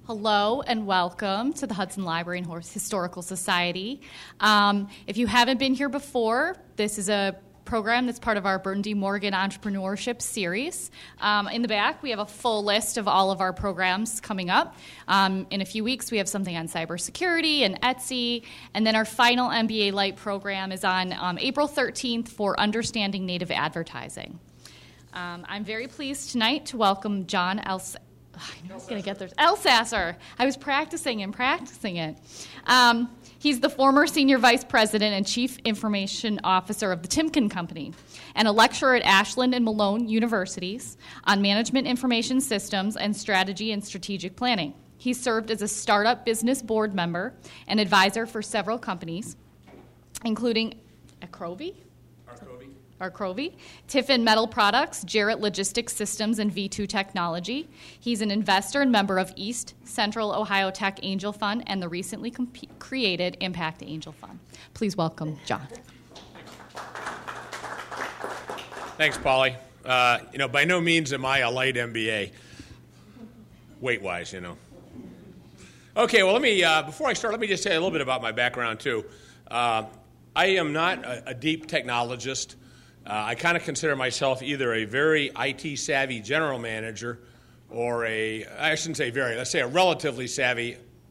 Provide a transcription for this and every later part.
Hello and welcome to the Hudson Library and Historical Society. If you haven't been here before, this is a program that's part of our Burton D. Morgan Entrepreneurship Series. In the back, we have a full list of all of our programs coming up. In a few weeks, we have something on cybersecurity and Etsy, and then our final MBA Light program is on April 13th for Understanding Native Advertising. I'm very pleased tonight to welcome John Elsasser. I was practicing it. He's the former Senior Vice President and Chief Information Officer of the Timken Company and a lecturer at Ashland and Malone Universities on Management Information Systems and Strategy and Strategic Planning. He served as a startup business board member and advisor for several companies, including Arcrovi, Tiffin Metal Products, Jarrett Logistics Systems, and V2 Technology. He's an investor and member of East Central Ohio Tech Angel Fund and the recently created Impact Angel Fund. Please welcome John. Thanks, Polly. By no means am I a light MBA, weight-wise, Okay, well, before I start, let me just say a little bit about my background, too. I am not a deep technologist. I kind of consider myself either a very IT-savvy general manager or let's say a relatively savvy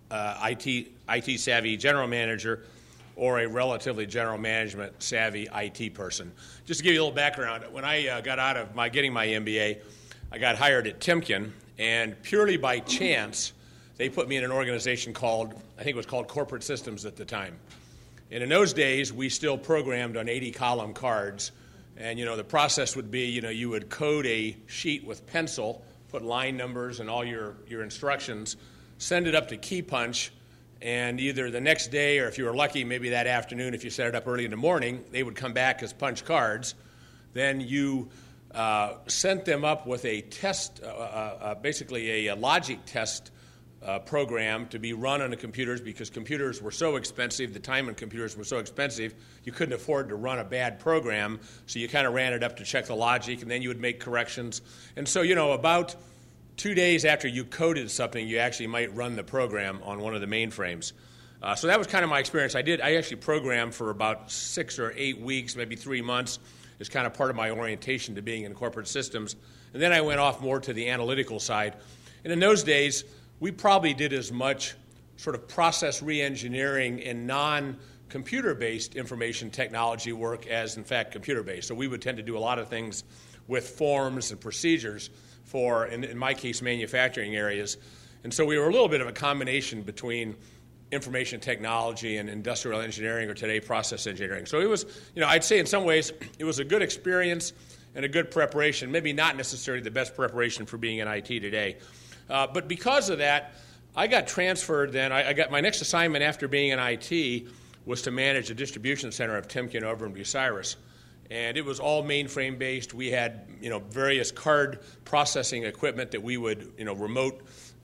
IT-savvy general manager or a relatively general management savvy IT person. Just to give you a little background, when I got out of getting my MBA, I got hired at Timken, and purely by chance, they put me in an organization called Corporate Systems at the time. And in those days, we still programmed on 80-column cards. And, the process would be, you would code a sheet with pencil, put line numbers and all your instructions, send it up to Key Punch, and either the next day or if you were lucky, maybe that afternoon, if you set it up early in the morning, they would come back as punch cards. Then you sent them up with a test, basically a logic test program to be run on the computers because computers were so expensive, the time on computers was so expensive, you couldn't afford to run a bad program, so you kind of ran it up to check the logic, and then you would make corrections. And so, about 2 days after you coded something, you actually might run the program on one of the mainframes. So that was kind of my experience. I actually programmed for about 6 or 8 weeks, maybe 3 months, as kind of part of my orientation to being in corporate systems. And then I went off more to the analytical side. And in those days, we probably did as much sort of process re-engineering and non-computer-based information technology work as, in fact, computer-based. So we would tend to do a lot of things with forms and procedures for, in my case, manufacturing areas. And so we were a little bit of a combination between information technology and industrial engineering, or today process engineering. So it was, I'd say in some ways it was a good experience and a good preparation, maybe not necessarily the best preparation for being in IT today. But because of that, I got transferred then. I got my next assignment after being in IT was to manage the distribution center of Timken over in Bucyrus. And it was all mainframe based. We had, various card processing equipment that we would, remote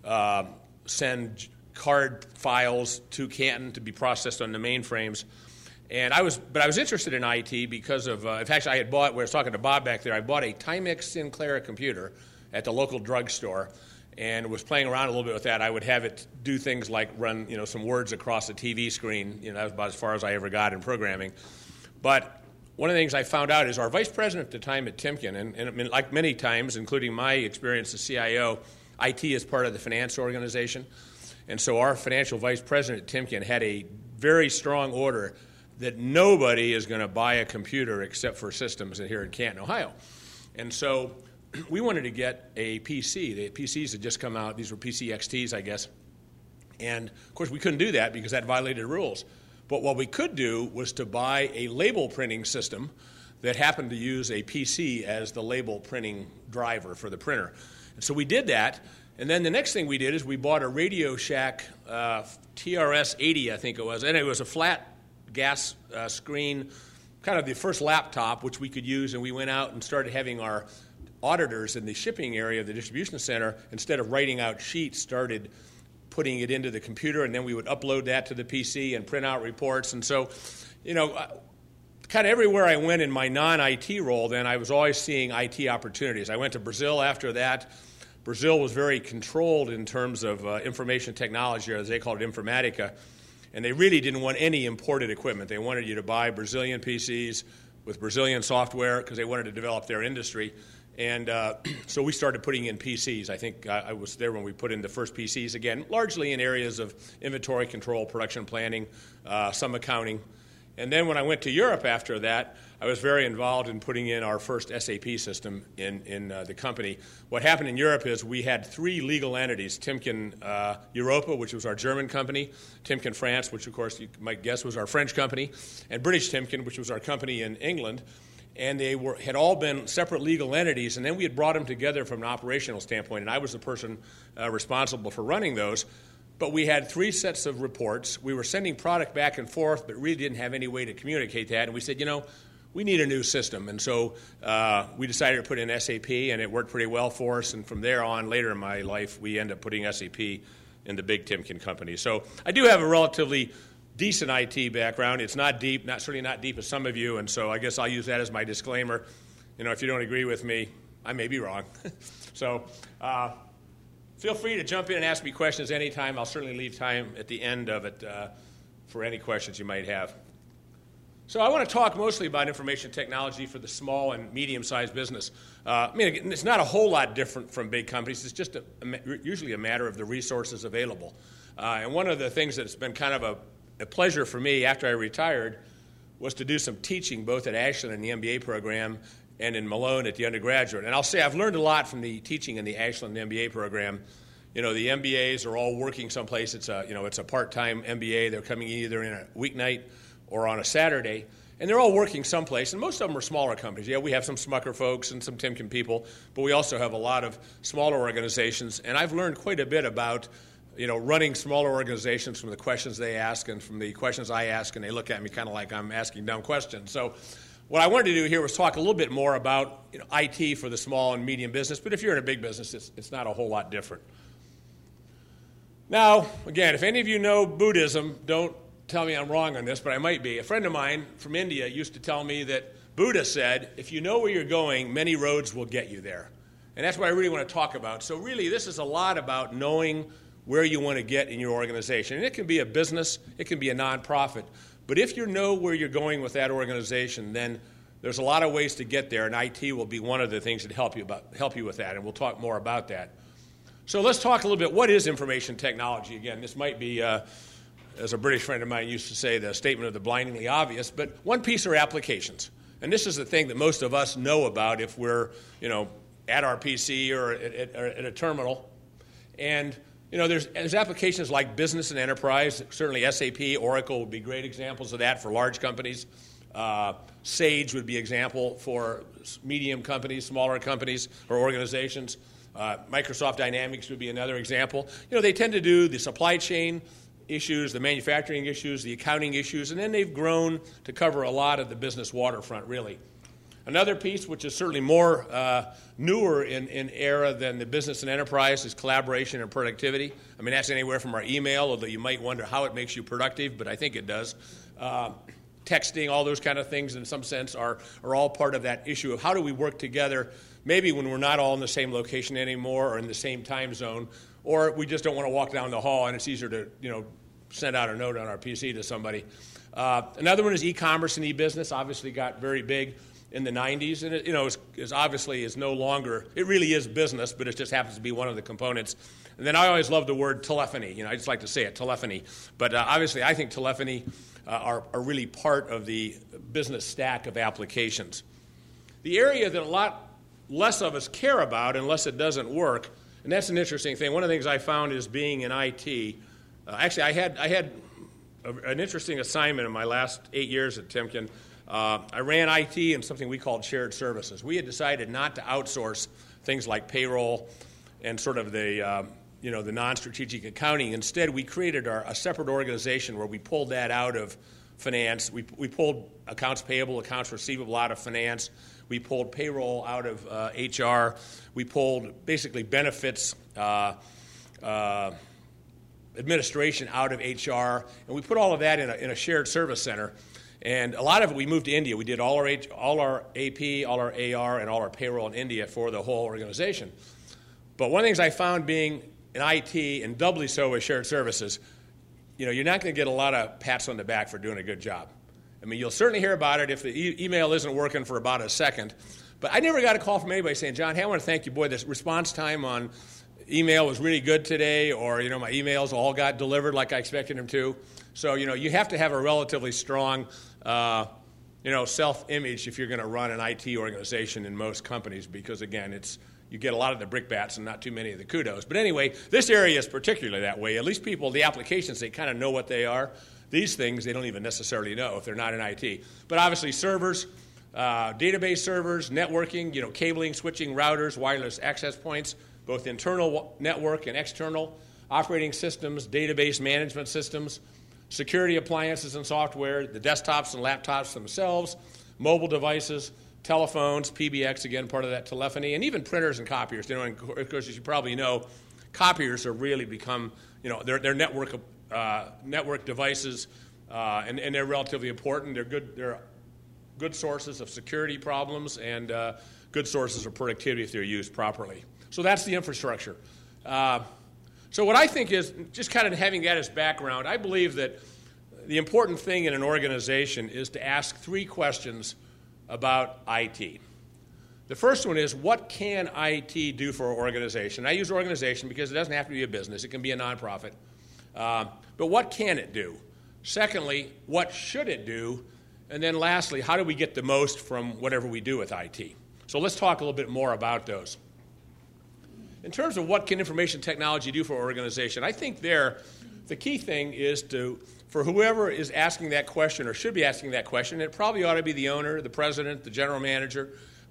send card files to Canton to be processed on the mainframes. And I was interested in IT because of, in fact, I was talking to Bob back there, I bought a Timex Sinclair computer at the local drugstore and was playing around a little bit with that. I would have it do things like run, some words across the TV screen. That was about as far as I ever got in programming. But one of the things I found out is our vice president at the time at Timken, and like many times, including my experience as CIO, IT is part of the finance organization. And so our financial vice president at Timken had a very strong order that nobody is going to buy a computer except for systems here in Canton, Ohio. And so we wanted to get a PC. The PCs had just come out. These were PC XTs, I guess. And, of course, we couldn't do that because that violated rules. But what we could do was to buy a label printing system that happened to use a PC as the label printing driver for the printer. And so we did that. And then the next thing we did is we bought a Radio Shack TRS-80, I think it was. And it was a flat gas screen, kind of the first laptop, which we could use. And we went out and started having our auditors in the shipping area of the distribution center, instead of writing out sheets, started putting it into the computer, and then we would upload that to the PC and print out reports. And so, kind of everywhere I went in my non-IT role, then I was always seeing IT opportunities. I went to Brazil after that Brazil was very controlled in terms of information technology, or as they called it, informatica, and they really didn't want any imported equipment. They wanted you to buy Brazilian PCs with Brazilian software because they wanted to develop their industry. And so we started putting in PCs. I think I was there when we put in the first PCs, again, largely in areas of inventory control, production planning, some accounting. And then when I went to Europe after that, I was very involved in putting in our first SAP system in the company. What happened in Europe is we had 3 legal entities: Timken Europa, which was our German company; Timken France, which of course you might guess was our French company; and British Timken, which was our company in England. And they had all been separate legal entities, and then we had brought them together from an operational standpoint, and I was the person responsible for running those. But we had 3 sets of reports. We were sending product back and forth, but really didn't have any way to communicate that. And we said, we need a new system. And so we decided to put in SAP, and it worked pretty well for us. And from there on, later in my life, we ended up putting SAP in the big Timken company. So I do have a relatively decent IT background. It's not deep, certainly not deep as some of you, and so I guess I'll use that as my disclaimer. If you don't agree with me, I may be wrong. So feel free to jump in and ask me questions anytime. I'll certainly leave time at the end of it for any questions you might have. So I want to talk mostly about information technology for the small and medium-sized business. It's not a whole lot different from big companies. It's just usually a matter of the resources available. And one of the things that's been kind of a pleasure for me after I retired was to do some teaching both at Ashland in the MBA program and in Malone at the undergraduate. And I'll say I've learned a lot from the teaching in the Ashland MBA program. The MBAs are all working someplace. It's a part-time MBA. They're coming either in a weeknight or on a Saturday, and they're all working someplace. And most of them are smaller companies. Yeah, we have some Smucker folks and some Timken people, but we also have a lot of smaller organizations. And I've learned quite a bit about running smaller organizations from the questions they ask and from the questions I ask, and they look at me kind of like I'm asking dumb questions. So what I wanted to do here was talk a little bit more about IT for the small and medium business, but if you're in a big business, it's not a whole lot different. Now, again, if any of you know Buddhism, don't tell me I'm wrong on this, but I might be. A friend of mine from India used to tell me that Buddha said, if you know where you're going, many roads will get you there. And that's what I really want to talk about. So really, this is a lot about knowing where you want to get in your organization. And it can be a business, it can be a nonprofit. But if you know where you're going with that organization, then there's a lot of ways to get there, and IT will be one of the things that help you with that, and we'll talk more about that. So let's talk a little bit, what is information technology? Again, this might be, as a British friend of mine used to say, the statement of the blindingly obvious, but one piece are applications. And this is the thing that most of us know about if we're, at our PC or at a terminal. And there's applications like business and enterprise. Certainly SAP, Oracle would be great examples of that for large companies. Sage would be an example for medium companies, smaller companies or organizations. Microsoft Dynamics would be another example. They tend to do the supply chain issues, the manufacturing issues, the accounting issues, and then they've grown to cover a lot of the business waterfront, really. Another piece, which is certainly more newer in era than the business and enterprise, is collaboration and productivity. That's anywhere from our email, although you might wonder how it makes you productive, but I think it does. Texting, all those kind of things, in some sense, are all part of that issue of how do we work together, maybe when we're not all in the same location anymore or in the same time zone, or we just don't want to walk down the hall and it's easier to, send out a note on our PC to somebody. Another one is e-commerce and e-business. Obviously got very big in the 90s, and it, is obviously is no longer, it really is business, but it just happens to be one of the components. And then I always love the word telephony. I just like to say it, telephony. But obviously I think telephony are really part of the business stack of applications. The area that a lot less of us care about unless it doesn't work, and that's an interesting thing. One of the things I found is being in IT. Actually, I had an interesting assignment in my last 8 years at Timken. I ran IT in something we called shared services. We had decided not to outsource things like payroll and sort of the the non-strategic accounting. Instead, we created a separate organization where we pulled that out of finance. We pulled accounts payable, accounts receivable out of finance. We pulled payroll out of HR. We pulled basically benefits, administration out of HR, and we put all of that in a shared service center. And a lot of it, we moved to India. We did all our AP, all our AR, and all our payroll in India for the whole organization. But one of the things I found being in IT, and doubly so with shared services, you're not going to get a lot of pats on the back for doing a good job. I mean, you'll certainly hear about it if the email isn't working for about a second. But I never got a call from anybody saying, John, hey, I want to thank you. Boy, this response time on email was really good today, or, my emails all got delivered like I expected them to. So, you have to have a relatively strong, self-image if you're going to run an IT organization in most companies because, again, you get a lot of the brickbats and not too many of the kudos. But anyway, this area is particularly that way. At least people, the applications, they kind of know what they are. These things, they don't even necessarily know if they're not in IT. But obviously servers, database servers, networking, cabling, switching, routers, wireless access points, both internal network and external, operating systems, database management systems, security appliances and software, the desktops and laptops themselves, mobile devices, telephones, PBX, again, part of that telephony, and even printers and copiers. And of course, as you probably know, copiers have really become, they're network devices, and they're relatively important. They're good sources of security problems and good sources of productivity if they're used properly. So that's the infrastructure. So what I think is, just kind of having that as background, I believe that the important thing in an organization is to ask 3 questions about IT. The first one is, what can IT do for an organization? I use organization because it doesn't have to be a business. It can be a nonprofit. But what can it do? Secondly, what should it do? And then lastly, how do we get the most from whatever we do with IT? So let's talk a little bit more about those. In terms of what can information technology do for an organization, I think the key thing is for whoever is asking that question or should be asking that question, it probably ought to be the owner, the president, the general manager.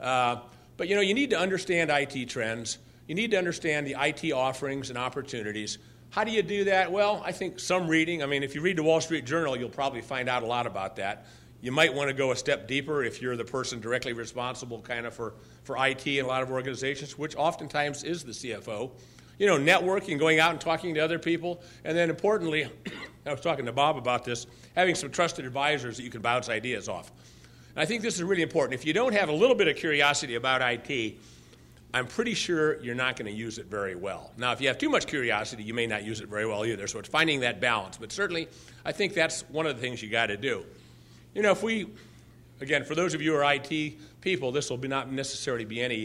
But you need to understand IT trends. You need to understand the IT offerings and opportunities. How do you do that? Well, I think some reading. I mean, if you read the Wall Street Journal, you'll probably find out a lot about that. You might want to go a step deeper if you're the person directly responsible kind of for IT in a lot of organizations, which oftentimes is the CFO. Networking, going out and talking to other people. And then importantly, I was talking to Bob about this, having some trusted advisors that you can bounce ideas off. And I think this is really important. If you don't have a little bit of curiosity about IT, I'm pretty sure you're not going to use it very well. Now, if you have too much curiosity, you may not use it very well either. So it's finding that balance. But certainly, I think that's one of the things you got to do. If we, again, for those of you who are IT people, this will not necessarily be any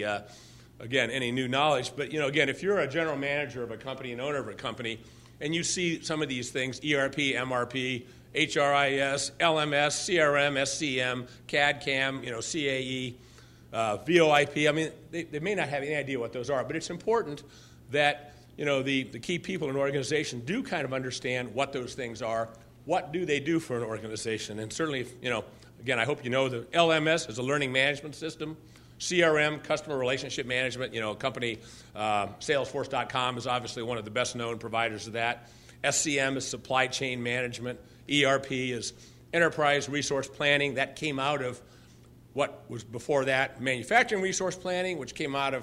new knowledge. But, again, if you're a general manager of a company, an owner of a company, and you see some of these things, ERP, MRP, HRIS, LMS, CRM, SCM, CAD, CAM, CAE, VoIP. I mean, they may not have any idea what those are, but it's important that, the key people in an organization do kind of understand what those things are. What do they do for an organization? And certainly, again, I hope you know the LMS is a learning management system. CRM, customer relationship management, company, Salesforce.com is obviously one of the best-known providers of that. SCM is supply chain management. ERP is enterprise resource planning. That came out of what was before that, manufacturing resource planning, which came out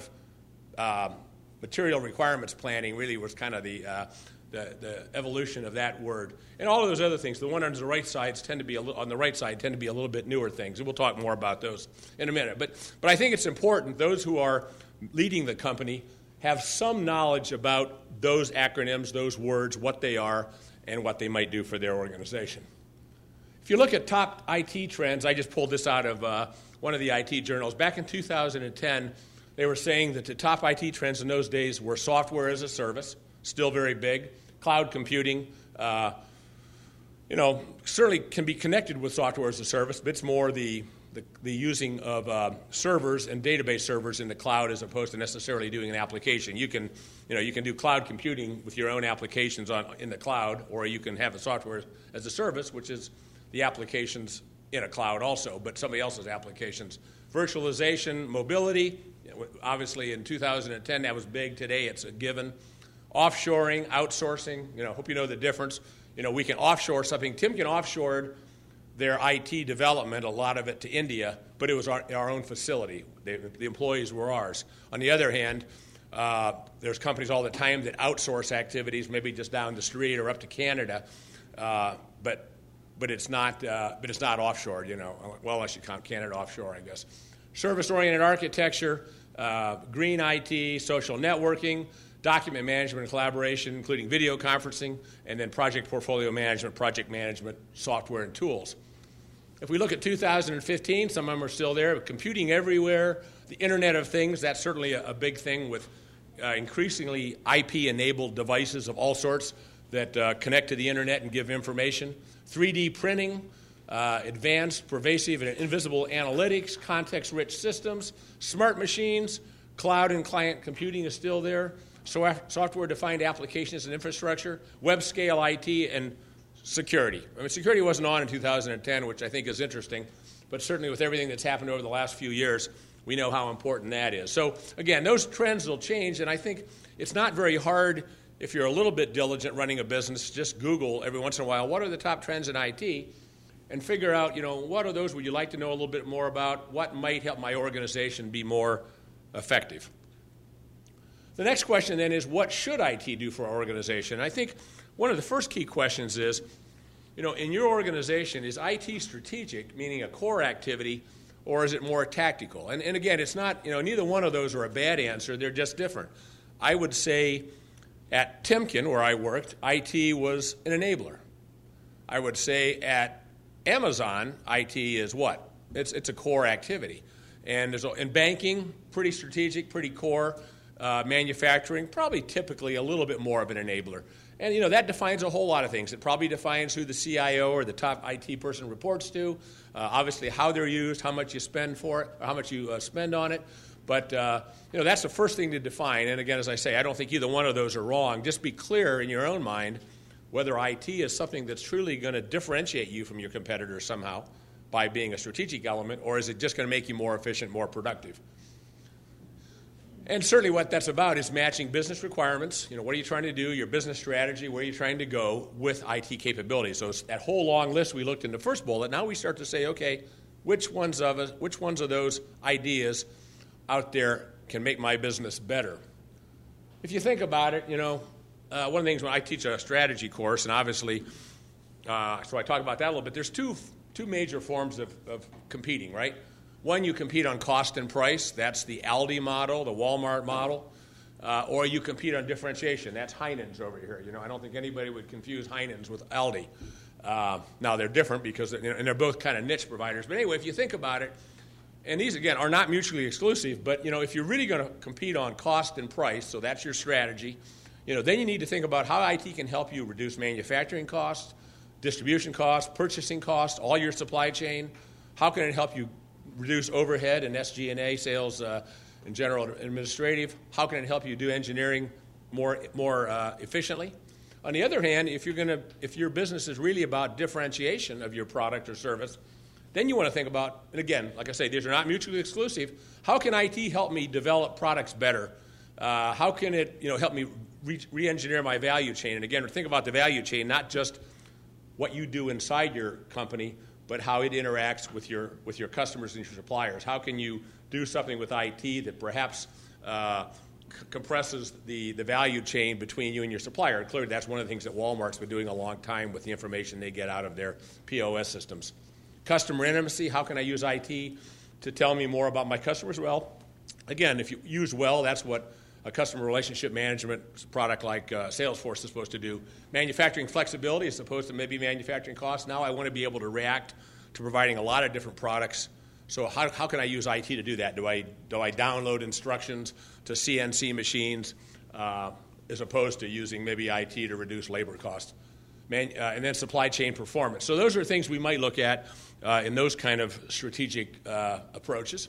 of material requirements planning, really was kind of the evolution of that word. And all of those other things, the one on the right side tend to be a little bit newer things. And we'll talk more about those in a minute. But I think it's important those who are leading the company have some knowledge about those acronyms, those words, what they are, and what they might do for their organization. If you look at top IT trends, I just pulled this out of one of the IT journals. Back in 2010, they were saying that the top IT trends in those days were software as a service, still very big, cloud computing, certainly can be connected with software as a service, but it's more the using of servers and database servers in the cloud as opposed to necessarily doing an application. You can do cloud computing with your own applications in the cloud, or you can have a software as a service, which is the applications in a cloud also, but somebody else's applications. Virtualization, mobility, obviously in 2010 that was big. Today it's a given. Offshoring, outsourcing, hope you know the difference. We can offshore something. Timken offshored their IT development, a lot of it to India, but it was our own facility. The employees were ours. On the other hand, there's companies all the time that outsource activities, maybe just down the street or up to Canada, but it's not offshore. Well, unless you count Canada offshore, I guess. Service-oriented architecture, green IT, social networking, document management and collaboration, including video conferencing, and then project portfolio management, project management, software and tools. If we look at 2015, some of them are still there. Computing everywhere, the Internet of Things, that's certainly a big thing with increasingly IP-enabled devices of all sorts that connect to the Internet and give information. 3D printing, advanced, pervasive, and invisible analytics, context-rich systems, smart machines, cloud and client computing is still there, software-defined applications and infrastructure, web-scale IT, and security. I mean, security wasn't on in 2010, which I think is interesting, but certainly with everything that's happened over the last few years, we know how important that is. So, again, those trends will change, and I think it's not very hard if you're a little bit diligent running a business, just Google every once in a while, what are the top trends in IT, and figure out, what are those would you like to know a little bit more about, what might help my organization be more effective. The next question then is, what should IT do for our organization? I think one of the first key questions is, in your organization, is IT strategic, meaning a core activity, or is it more tactical? And again, it's not, neither one of those are a bad answer. They're just different. I would say at Timken, where I worked, IT was an enabler. I would say at Amazon, IT is what? It's a core activity. And in banking, pretty strategic, pretty core. Manufacturing, probably typically a little bit more of an enabler. And, that defines a whole lot of things. It probably defines who the CIO or the top IT person reports to, obviously how they're used, how much you spend for it, or how much you spend on it. But, that's the first thing to define. And, again, as I say, I don't think either one of those are wrong. Just be clear in your own mind whether IT is something that's truly going to differentiate you from your competitors somehow by being a strategic element, or is it just going to make you more efficient, more productive? And certainly what that's about is matching business requirements. What are you trying to do, your business strategy, where are you trying to go with IT capabilities? So that whole long list we looked in the first bullet, now we start to say, okay, which ones of those ideas out there can make my business better? If you think about it, one of the things when I teach a strategy course, and obviously, so I talk about that a little bit, there's two major forms of competing, right? One, you compete on cost and price. That's the Aldi model, the Walmart model. Or you compete on differentiation. That's Heinen's over here. I don't think anybody would confuse Heinen's with Aldi. Now, they're different because and they're both kind of niche providers. But anyway, if you think about it, and these, again, are not mutually exclusive, but, if you're really going to compete on cost and price, so that's your strategy, then you need to think about how IT can help you reduce manufacturing costs, distribution costs, purchasing costs, all your supply chain. How can it help you reduce overhead and SG&A, sales and general administrative? How can it help you do engineering more efficiently? On the other hand, if your business is really about differentiation of your product or service, then you want to think about, and again, like I say, these are not mutually exclusive. How can IT help me develop products better? How can it help me re-engineer my value chain? And again, think about the value chain, not just what you do inside your company, but how it interacts with your customers and your suppliers. How can you do something with IT that perhaps compresses the value chain between you and your supplier? Clearly, that's one of the things that Walmart's been doing a long time with the information they get out of their POS systems. Customer intimacy, how can I use IT to tell me more about my customers? Well, again, if you use well, that's what a customer relationship management product like Salesforce is supposed to do. Manufacturing flexibility as opposed to maybe manufacturing costs. Now I want to be able to react to providing a lot of different products. So how can I use IT to do that? Do I download instructions to CNC machines as opposed to using maybe IT to reduce labor costs? And then supply chain performance. So those are things we might look at in those kind of strategic approaches.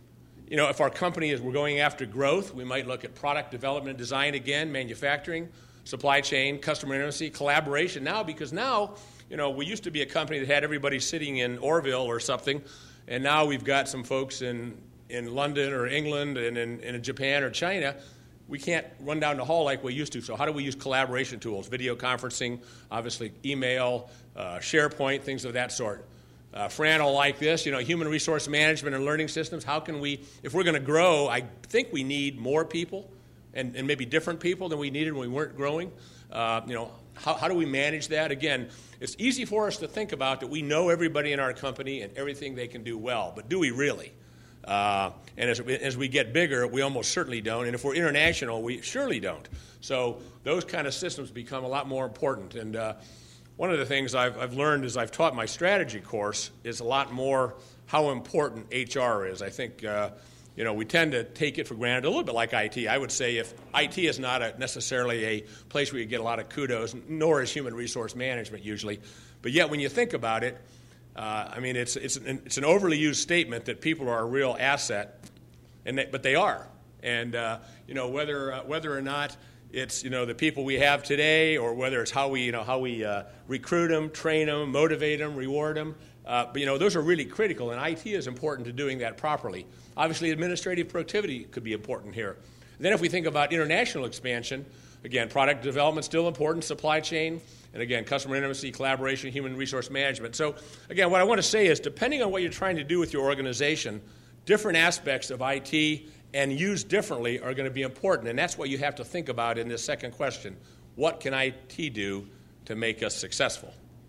If our company we're going after growth, we might look at product development and design again, manufacturing, supply chain, customer intimacy, collaboration now, because now, we used to be a company that had everybody sitting in Orville or something, and now we've got some folks in London or England and in Japan or China. We can't run down the hall like we used to, so how do we use collaboration tools, video conferencing, obviously email, SharePoint, things of that sort. Fran will like this, human resource management and learning systems. How can we, if we're going to grow, I think we need more people and maybe different people than we needed when we weren't growing. How do we manage that? Again, it's easy for us to think about that we know everybody in our company and everything they can do well, but do we really? And as we get bigger, we almost certainly don't. And if we're international, we surely don't. So those kind of systems become a lot more important. And one of the things I've learned as I've taught my strategy course is a lot more how important HR is. I think we tend to take it for granted, a little bit like IT. I would say if IT is not necessarily a place where you get a lot of kudos, nor is human resource management usually. But yet when you think about it, it's an overly used statement that people are a real asset, but they are. And whether or not it's the people we have today, or whether it's how we recruit them, train them, motivate them, reward them. But those are really critical, and IT is important to doing that properly. Obviously, administrative productivity could be important here. And then if we think about international expansion, again, product development still important, supply chain, and again, customer intimacy, collaboration, human resource management. So again, what I want to say is, depending on what you're trying to do with your organization, different aspects of IT and used differently are going to be important, and that's what you have to think about in this second question. What can IT do to make us successful?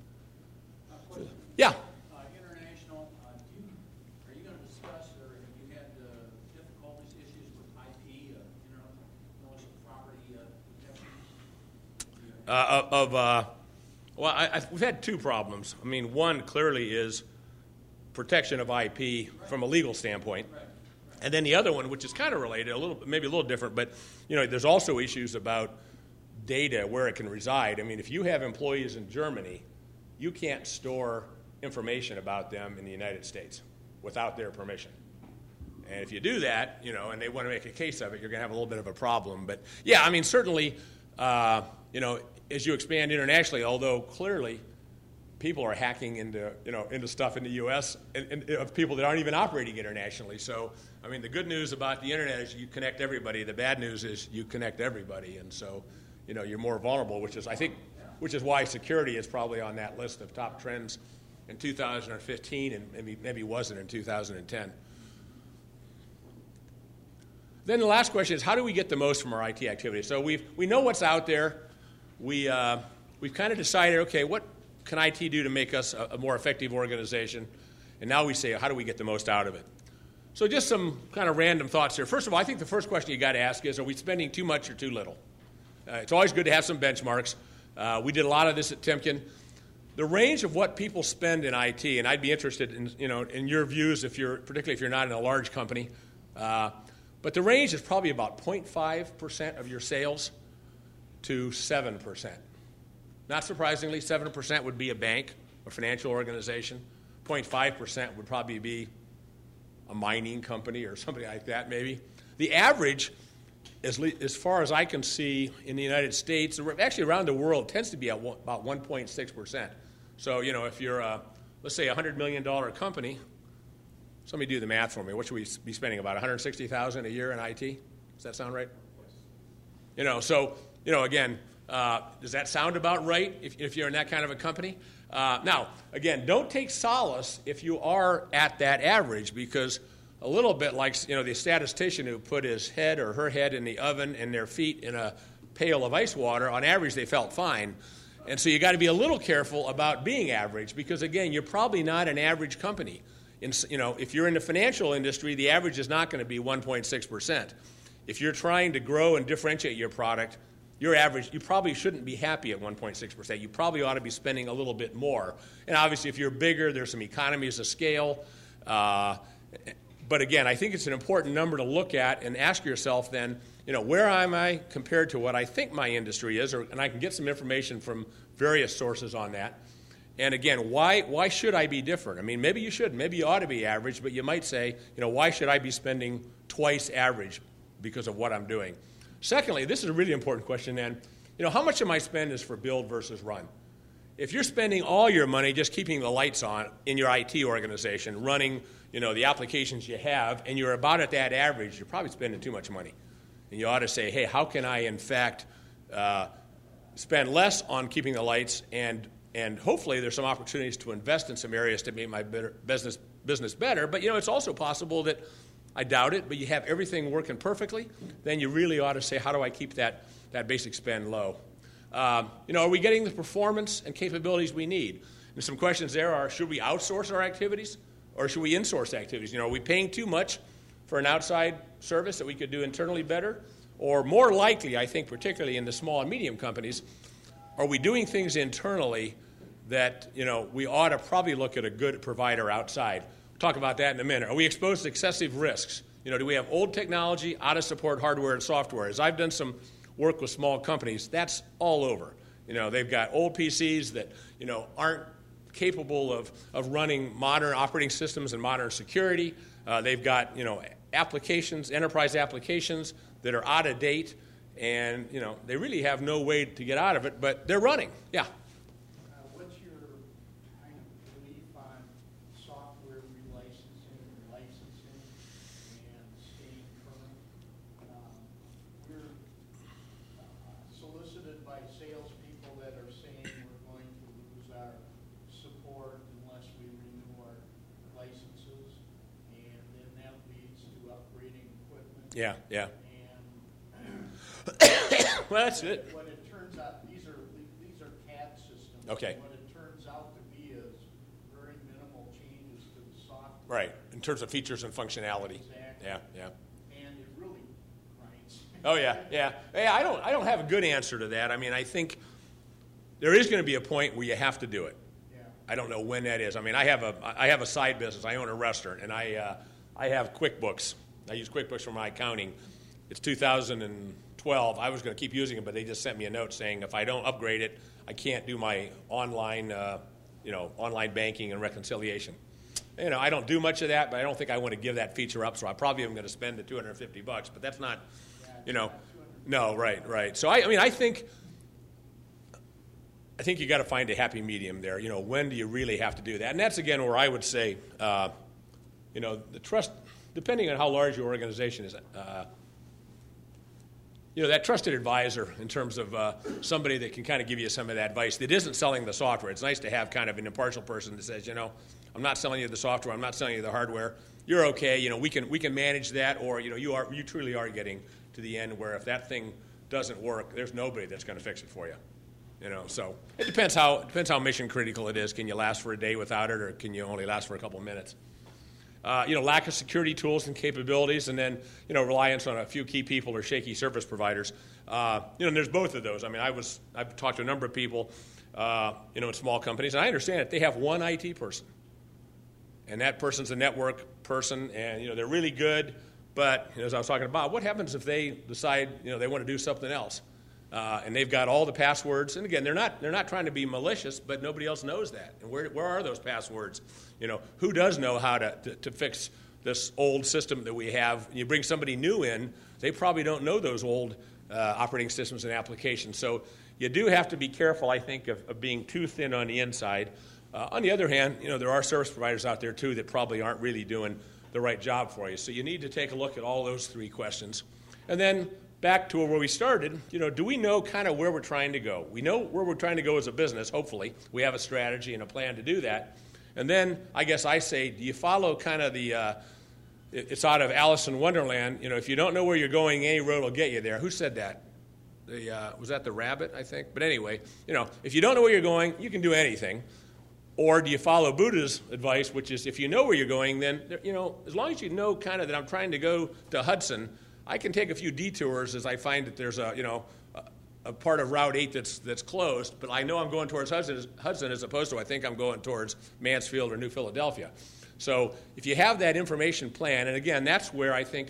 Yeah. International, are you going to discuss, or have you had difficulties, issues with IP, intellectual property protection? We've had two problems. One clearly is protection of IP from a legal standpoint. Right. And then the other one, which is kind of related, maybe a little different, but there's also issues about data, where it can reside. If you have employees in Germany, you can't store information about them in the United States without their permission. And if you do that, and they want to make a case of it, you're going to have a little bit of a problem. But yeah, certainly, as you expand internationally, although clearly people are hacking into stuff in the U.S. and of people that aren't even operating internationally. So, the good news about the internet is you connect everybody. The bad news is you connect everybody, and so, you're more vulnerable, which is why security is probably on that list of top trends in 2015, and maybe wasn't in 2010. Then the last question is, how do we get the most from our IT activity? So we know what's out there. We've kind of decided, okay, what can IT do to make us a more effective organization? And now we say, how do we get the most out of it? So just some kind of random thoughts here. First of all, I think the first question you got to ask is, are we spending too much or too little? It's always good to have some benchmarks. We did a lot of this at Timken. The range of what people spend in IT, and I'd be interested in your views, particularly if you're not in a large company, but the range is probably about 0.5% of your sales to 7%. Not surprisingly, 7% would be a bank or financial organization. 0.5% would probably be a mining company or something like that, maybe. The average, as far as I can see in the United States, actually around the world, tends to be at about 1.6%. So, if you're, let's say, a $100 million company, somebody do the math for me. What should we be spending, about $160,000 a year in IT? Does that sound right? Again, does that sound about right if you're in that kind of a company? Now, again, don't take solace if you are at that average, because a little bit like the statistician who put his head or her head in the oven and their feet in a pail of ice water, on average they felt fine. And so you got to be a little careful about being average, because, again, you're probably not an average company. If you're in the financial industry, the average is not going to be 1.6%. If you're trying to grow and differentiate your product, your average, you probably shouldn't be happy at 1.6%. You probably ought to be spending a little bit more. And obviously, if you're bigger, there's some economies of scale. But again, I think it's an important number to look at and ask yourself then, where am I compared to what I think my industry is? And I can get some information from various sources on that. And again, why should I be different? Maybe you shouldn't. Maybe you ought to be average, but you might say, why should I be spending twice average because of what I'm doing? Secondly, this is a really important question then, how much of my spend is for build versus run? If you're spending all your money just keeping the lights on in your IT organization, running, the applications you have, and you're about at that average, you're probably spending too much money. And you ought to say, hey, how can I, in fact, spend less on keeping the lights, and hopefully there's some opportunities to invest in some areas to make my business better. But, it's also possible that, I doubt it, but you have everything working perfectly, then you really ought to say, how do I keep that basic spend low? Are we getting the performance and capabilities we need? And some questions there are, should we outsource our activities, or should we insource activities? Are we paying too much for an outside service that we could do internally better? Or more likely, I think, particularly in the small and medium companies, are we doing things internally that, we ought to probably look at a good provider outside? We'll talk about that in a minute. Are we exposed to excessive risks? Do we have old technology, out-of-support hardware and software? As I've done some work with small companies, that's all over. They've got old PCs that, aren't capable of running modern operating systems and modern security. They've got, applications, enterprise applications that are out of date, and, they really have no way to get out of it, but they're running. Yeah. What's your kind of belief on software relicensing and licensing and staying current? We're solicited by salespeople that are saying we're going to lose our support unless we renew our licenses, and then that leads to upgrading equipment. Yeah. And well, that's it. what it turns out, these are CAD systems. Okay. What it turns out to be is very minimal changes to the software. Right, in terms of features and functionality. Exactly. Yeah. And it really grinds. Oh, yeah. Hey, I don't have a good answer to that. I think there is going to be a point where you have to do it. Yeah. I don't know when that is. I have a side business. I own a restaurant, and I have QuickBooks. I use QuickBooks for my accounting. It's 2012. I was going to keep using it, but they just sent me a note saying if I don't upgrade it, I can't do my online, online banking and reconciliation. I don't do much of that, but I don't think I want to give that feature up, so I probably am going to spend the $250, but that's not, no, right. So I think you got to find a happy medium there. When do you really have to do that? And that's again where I would say, the trust, depending on how large your organization is. That trusted advisor in terms of somebody that can kind of give you some of that advice that isn't selling the software. It's nice to have kind of an impartial person that says, I'm not selling you the software, I'm not selling you the hardware. You're okay. We can manage that, or you truly are getting to the end where if that thing doesn't work, there's nobody that's going to fix it for you. So it depends how mission critical it is. Can you last for a day without it, or can you only last for a couple of minutes? Lack of security tools and capabilities, and then, reliance on a few key people or shaky service providers. And there's both of those. I've talked to a number of people, in small companies, and I understand it. They have one IT person, and that person's a network person, and, they're really good, but, as I was talking about, what happens if they decide, they want to do something else? And they've got all the passwords, and again, they're not trying to be malicious, but nobody else knows that. And where are those passwords? Who does know how to fix this old system that we have? You bring somebody new in, they probably don't know those old operating systems and applications. So you do have to be careful, I think, of being too thin on the inside. On the other hand, there are service providers out there too that probably aren't really doing the right job for you. So you need to take a look at all those three questions, and then back to where we started, do we know kind of where we're trying to go? We know where we're trying to go as a business, hopefully. We have a strategy and a plan to do that. And then I guess I say, do you follow kind of it's out of Alice in Wonderland, if you don't know where you're going, any road will get you there. Who said that? Was that the rabbit, I think? But anyway, if you don't know where you're going, you can do anything. Or do you follow Buddha's advice, which is if you know where you're going, then, as long as you know kind of that I'm trying to go to Hudson, I can take a few detours as I find that there's a part of Route 8 that's closed, but I know I'm going towards Hudson as opposed to I think I'm going towards Mansfield or New Philadelphia. So if you have that information plan, and again, that's where I think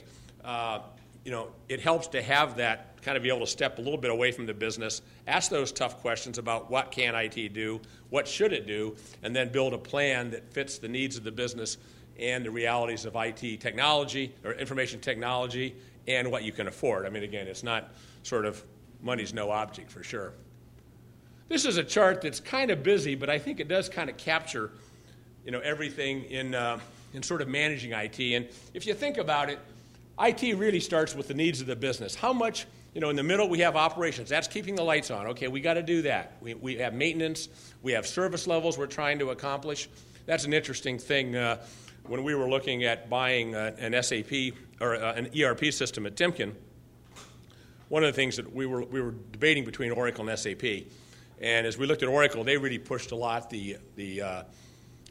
it helps to have that kind of be able to step a little bit away from the business, ask those tough questions about what can IT do, what should it do, and then build a plan that fits the needs of the business and the realities of IT technology or information technology and what you can afford. Again, it's not sort of money's no object for sure. This is a chart that's kind of busy, but I think it does kind of capture, everything in sort of managing IT. And if you think about it, IT really starts with the needs of the business. How much, in the middle we have operations. That's keeping the lights on. Okay, we got to do that. We have maintenance. We have service levels we're trying to accomplish. That's an interesting thing. When we were looking at buying an SAP or an ERP system at Timken, one of the things that we were debating between Oracle and SAP, and as we looked at Oracle, they really pushed a lot the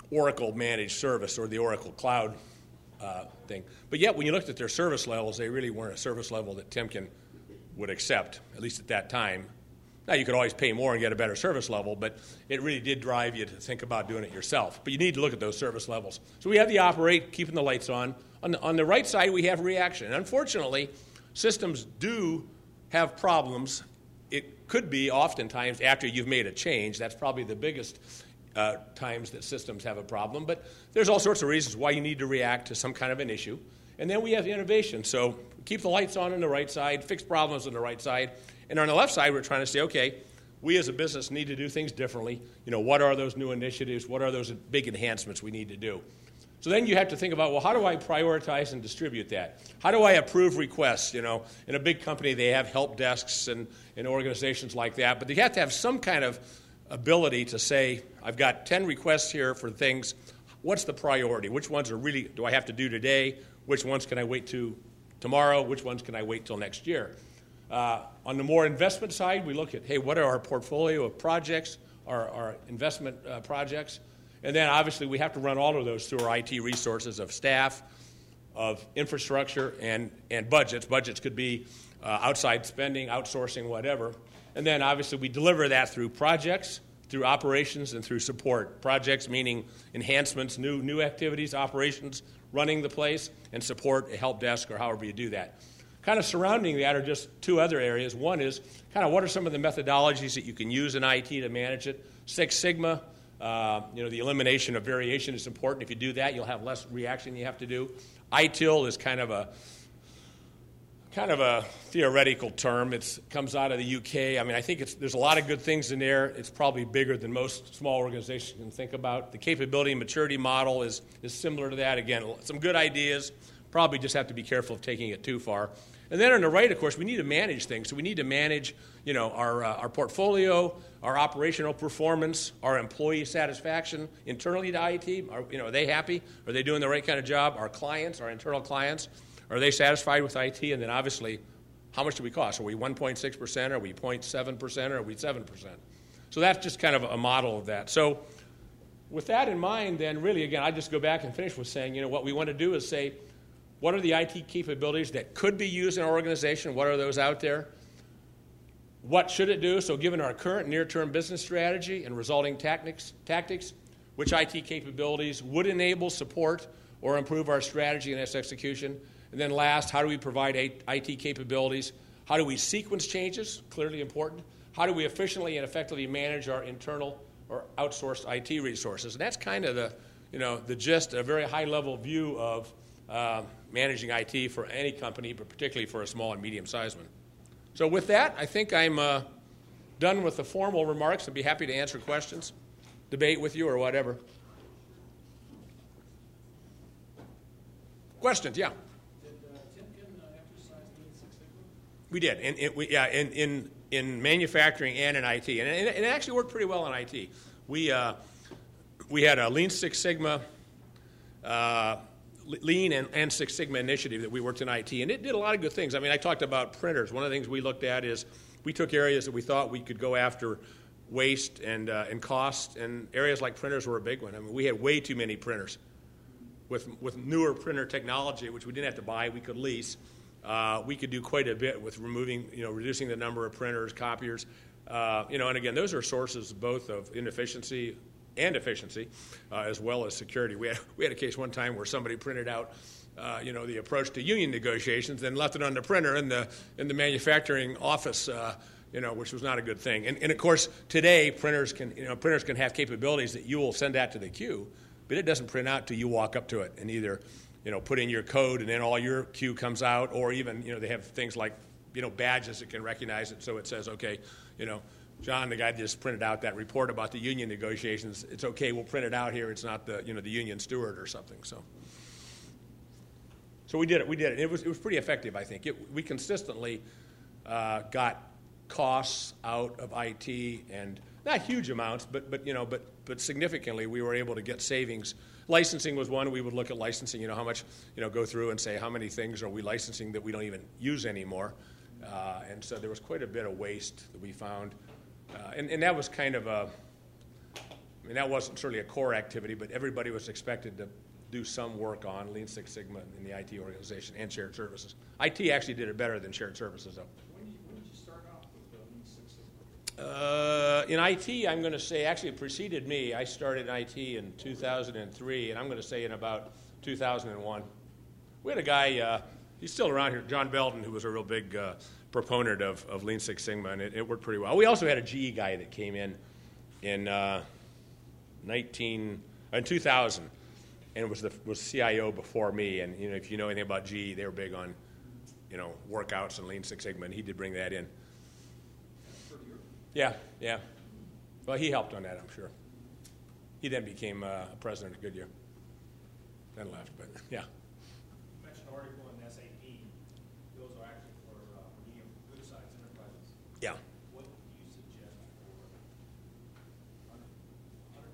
Oracle managed service or the Oracle Cloud thing. But yet, when you looked at their service levels, they really weren't a service level that Timken would accept, at least at that time. Now, you could always pay more and get a better service level, but it really did drive you to think about doing it yourself. But you need to look at those service levels. So we have the operate, keeping the lights on. On the right side, we have reaction. And unfortunately, systems do have problems. It could be oftentimes after you've made a change. That's probably the biggest times that systems have a problem. But there's all sorts of reasons why you need to react to some kind of an issue. And then we have innovation. So keep the lights on the right side, fix problems on the right side. And on the left side, we're trying to say, okay, we as a business need to do things differently. What are those new initiatives? What are those big enhancements we need to do? So then you have to think about, well, how do I prioritize and distribute that? How do I approve requests? In a big company, they have help desks and organizations like that. But they have to have some kind of ability to say, I've got 10 requests here for things. What's the priority? Which ones are really, do I have to do today? Which ones can I wait to tomorrow? Which ones can I wait till next year? On the more investment side, we look at, hey, what are our portfolio of projects, our investment projects? And then obviously we have to run all of those through our IT resources of staff, of infrastructure, and budgets. Budgets could be outside spending, outsourcing, whatever. And then obviously we deliver that through projects, through operations, and through support. Projects meaning enhancements, new activities, operations, running the place, and support, a help desk, or however you do that. Kind of surrounding that are just two other areas. One is kind of what are some of the methodologies that you can use in IT to manage it. Six Sigma, the elimination of variation is important. If you do that, you'll have less reaction you have to do. ITIL is kind of a theoretical term. It comes out of the UK. I mean, I think there's a lot of good things in there. It's probably bigger than most small organizations can think about. The capability and maturity model is similar to that. Again, some good ideas. Probably just have to be careful of taking it too far. And then on the right, of course, we need to manage things. So we need to manage, our portfolio, our operational performance, our employee satisfaction internally to IT. Are they happy? Are they doing the right kind of job? Our clients, our internal clients, are they satisfied with IT? And then obviously, how much do we cost? Are we 1.6%? Are we 0.7%? Or are we 7%? So that's just kind of a model of that. So with that in mind, then really, again, I just go back and finish with saying, what we want to do is say, what are the IT capabilities that could be used in our organization? What are those out there? What should it do? So given our current near-term business strategy and resulting tactics, which IT capabilities would enable, support, or improve our strategy and its execution? And then last, how do we provide IT capabilities? How do we sequence changes? Clearly important. How do we efficiently and effectively manage our internal or outsourced IT resources? And that's kind of the gist, a very high-level view of managing IT for any company, but particularly for a small and medium-sized one. So with that, I think I'm done with the formal remarks. I'd be happy to answer questions, debate with you, or whatever. Questions? Yeah. Did Timken exercise Lean Six Sigma? We did. In manufacturing and in IT, and it actually worked pretty well in IT. We had a Lean Six Sigma. Lean and Six Sigma initiative that we worked in IT, and it did a lot of good things. I mean, I talked about printers. One of the things we looked at is we took areas that we thought we could go after waste and cost, and areas like printers were a big one. I mean, we had way too many printers. With newer printer technology, which we didn't have to buy, we could lease. We could do quite a bit with reducing the number of printers, copiers, and again, those are sources both of inefficiency and efficiency, as well as security. We had a case one time where somebody printed out, the approach to union negotiations, and left it on the printer in the manufacturing office, which was not a good thing. And of course, today printers can have capabilities that you will send out to the queue, but it doesn't print out till you walk up to it and either, put in your code and then all your queue comes out, or even, they have things like, badges that can recognize it, so it says, okay, John, the guy just printed out that report about the union negotiations. It's okay, we'll print it out here. It's not the union steward or something. So we did it. It was pretty effective, I think. We consistently got costs out of IT, and not huge amounts, but significantly we were able to get savings. Licensing was one. We would look at licensing. How much go through and say how many things are we licensing that we don't even use anymore. And so there was quite a bit of waste that we found. And that was kind of I mean, that wasn't certainly a core activity, but everybody was expected to do some work on Lean Six Sigma in the IT organization and shared services. IT actually did it better than shared services, though. When did you start off with the Lean Six Sigma? In IT, I'm going to say, actually it preceded me. I started in IT in 2003, and I'm going to say in about 2001. We had a guy, he's still around here, John Belton, who was a real big proponent of Lean Six Sigma, and it worked pretty well. We also had a GE guy that came in 2000, and was CIO before me. And if you know anything about GE, they were big on workouts and Lean Six Sigma, and he did bring that in. Yeah. Well, he helped on that, I'm sure. He then became president of Goodyear, then left, but yeah. You mentioned an article in SAP. Those are actually for medium, good-sized enterprises. Yeah. What do you suggest for 100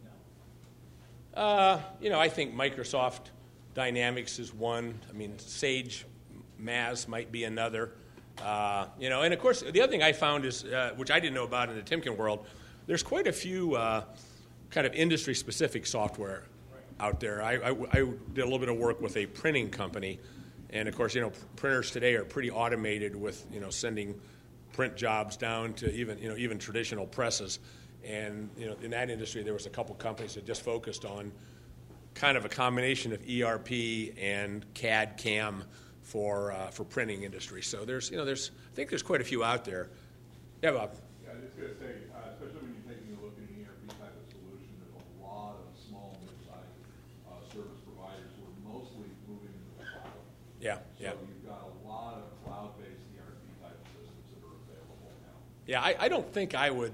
people now? I think Microsoft Dynamics is one. I mean, Sage Maz might be another. And of course, the other thing I found is, which I didn't know about in the Timken world, there's quite a few kind of industry-specific software out there. I did a little bit of work with a printing company, and of course, printers today are pretty automated with sending print jobs down to even traditional presses. And in that industry, there was a couple companies that just focused on kind of a combination of ERP and CAD CAM for printing industry. So I think there's quite a few out there. Yeah, Bob. Yeah, I was just going to say, especially when you're taking a look at an ERP type of solution, there's a lot of small, mid-sized service providers who are mostly moving into the cloud. Yeah. So you've got a lot of cloud-based ERP type systems that are available now. Yeah, I don't think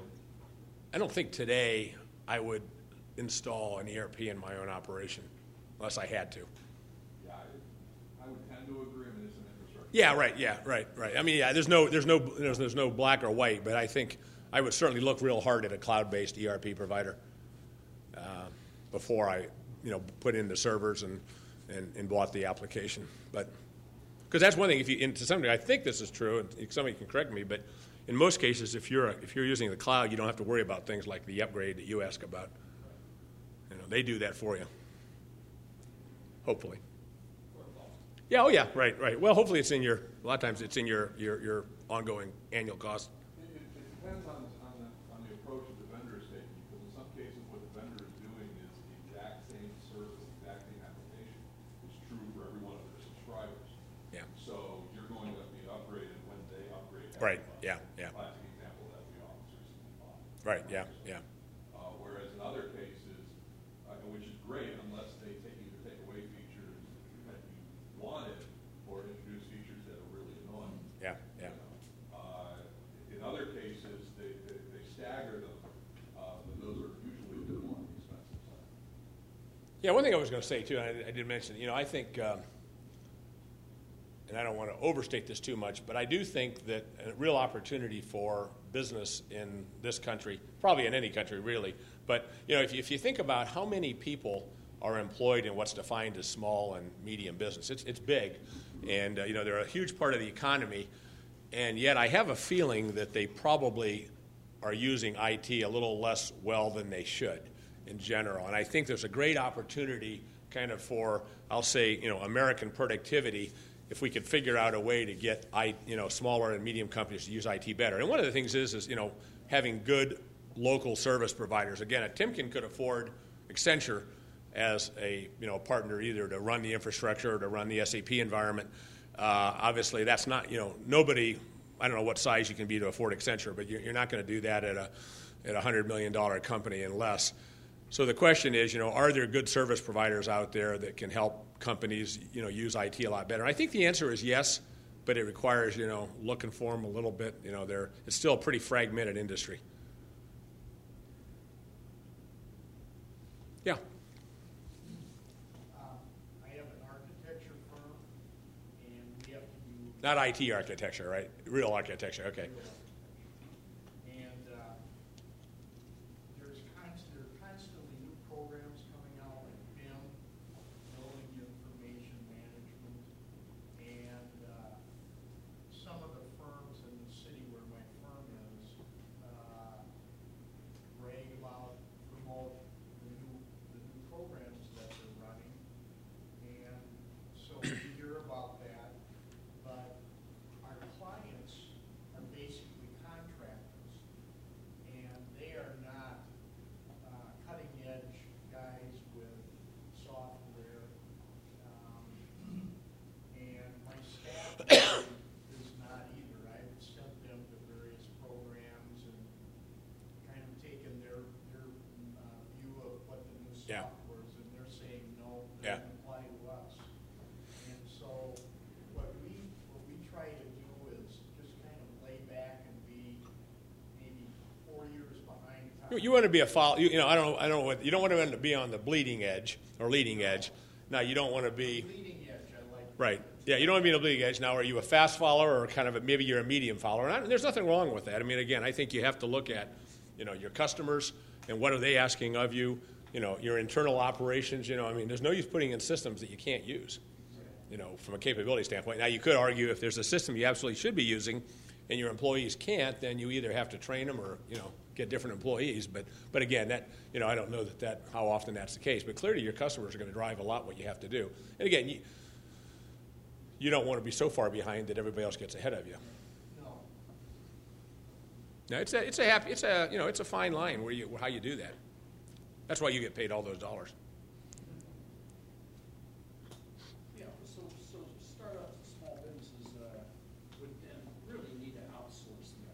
today I would install an ERP in my own operation unless I had to. Yeah, I would tend to agree. I mean, it's an infrastructure. Yeah, right. Yeah, right. I mean, yeah, there's no black or white, but I think I would certainly look real hard at a cloud-based ERP provider before I, put in the servers and bought the application. But because that's one thing. To some degree, I think this is true, and somebody can correct me, but in most cases, if you're using the cloud, you don't have to worry about things like the upgrade that you ask about. They do that for you. Hopefully. Yeah. Oh, yeah. Right. Well, hopefully a lot of times it's in your ongoing annual cost. It depends on the approach that the vendor is taking, because in some cases what the vendor is doing is the exact same service, the exact same application is true for every one of their subscribers. Yeah. So you're going to be upgraded when they upgrade. Right. Yeah. Classic example that we office recently bought. Right. Yeah. Whereas in other cases, which is great unless they either take away features that you wanted or introduce features that are really annoying. Yeah. In other cases, they stagger them, but those are usually a bit more on the expensive side. Yeah. One thing I was going to say too, and I did mention, I think, and I don't want to overstate this too much, but I do think that a real opportunity for business in this country, probably in any country really, but if you think about how many people are employed in what's defined as small and medium business, it's big, and they're a huge part of the economy, and yet I have a feeling that they probably are using IT a little less well than they should in general, and I think there's a great opportunity kind of for, I'll say, American productivity if we could figure out a way to get smaller and medium companies to use IT better. And one of the things is having good local service providers. Again, Timken could afford Accenture as a partner either to run the infrastructure or to run the SAP environment. Obviously, that's not nobody. I don't know what size you can be to afford Accenture, but you're not going to do that at a $100 million company unless. So the question is, are there good service providers out there that can help companies, use IT a lot better? And I think the answer is yes, but it requires, looking for them a little bit. It's still a pretty fragmented industry. Yeah. I have an architecture firm, and we have to do. Not IT architecture, right? Real architecture, okay. And there are constantly new programs coming out, like BIM, Building Information Management, and some of the firms in the city where my firm is brag about remote You want to be a follow. I don't know what you don't want to be on the bleeding edge or leading edge. Now you don't want to be Leading edge, I like. right. Yeah, you don't want to be on the bleeding edge. Now, are you a fast follower or kind of maybe you're a medium follower? And there's nothing wrong with that. I mean, again, I think you have to look at, your customers and what are they asking of you. Your internal operations. I mean, there's no use putting in systems that you can't use. From a capability standpoint. Now, you could argue if there's a system you absolutely should be using, and your employees can't, then you either have to train them or get different employees. But again, that I don't know that how often that's the case. But clearly, your customers are going to drive a lot what you have to do. And again, you don't want to be so far behind that everybody else gets ahead of you. No. Now, it's a fine line how you do that. That's why you get paid all those dollars. Yeah, so startups and small businesses would then really need to outsource the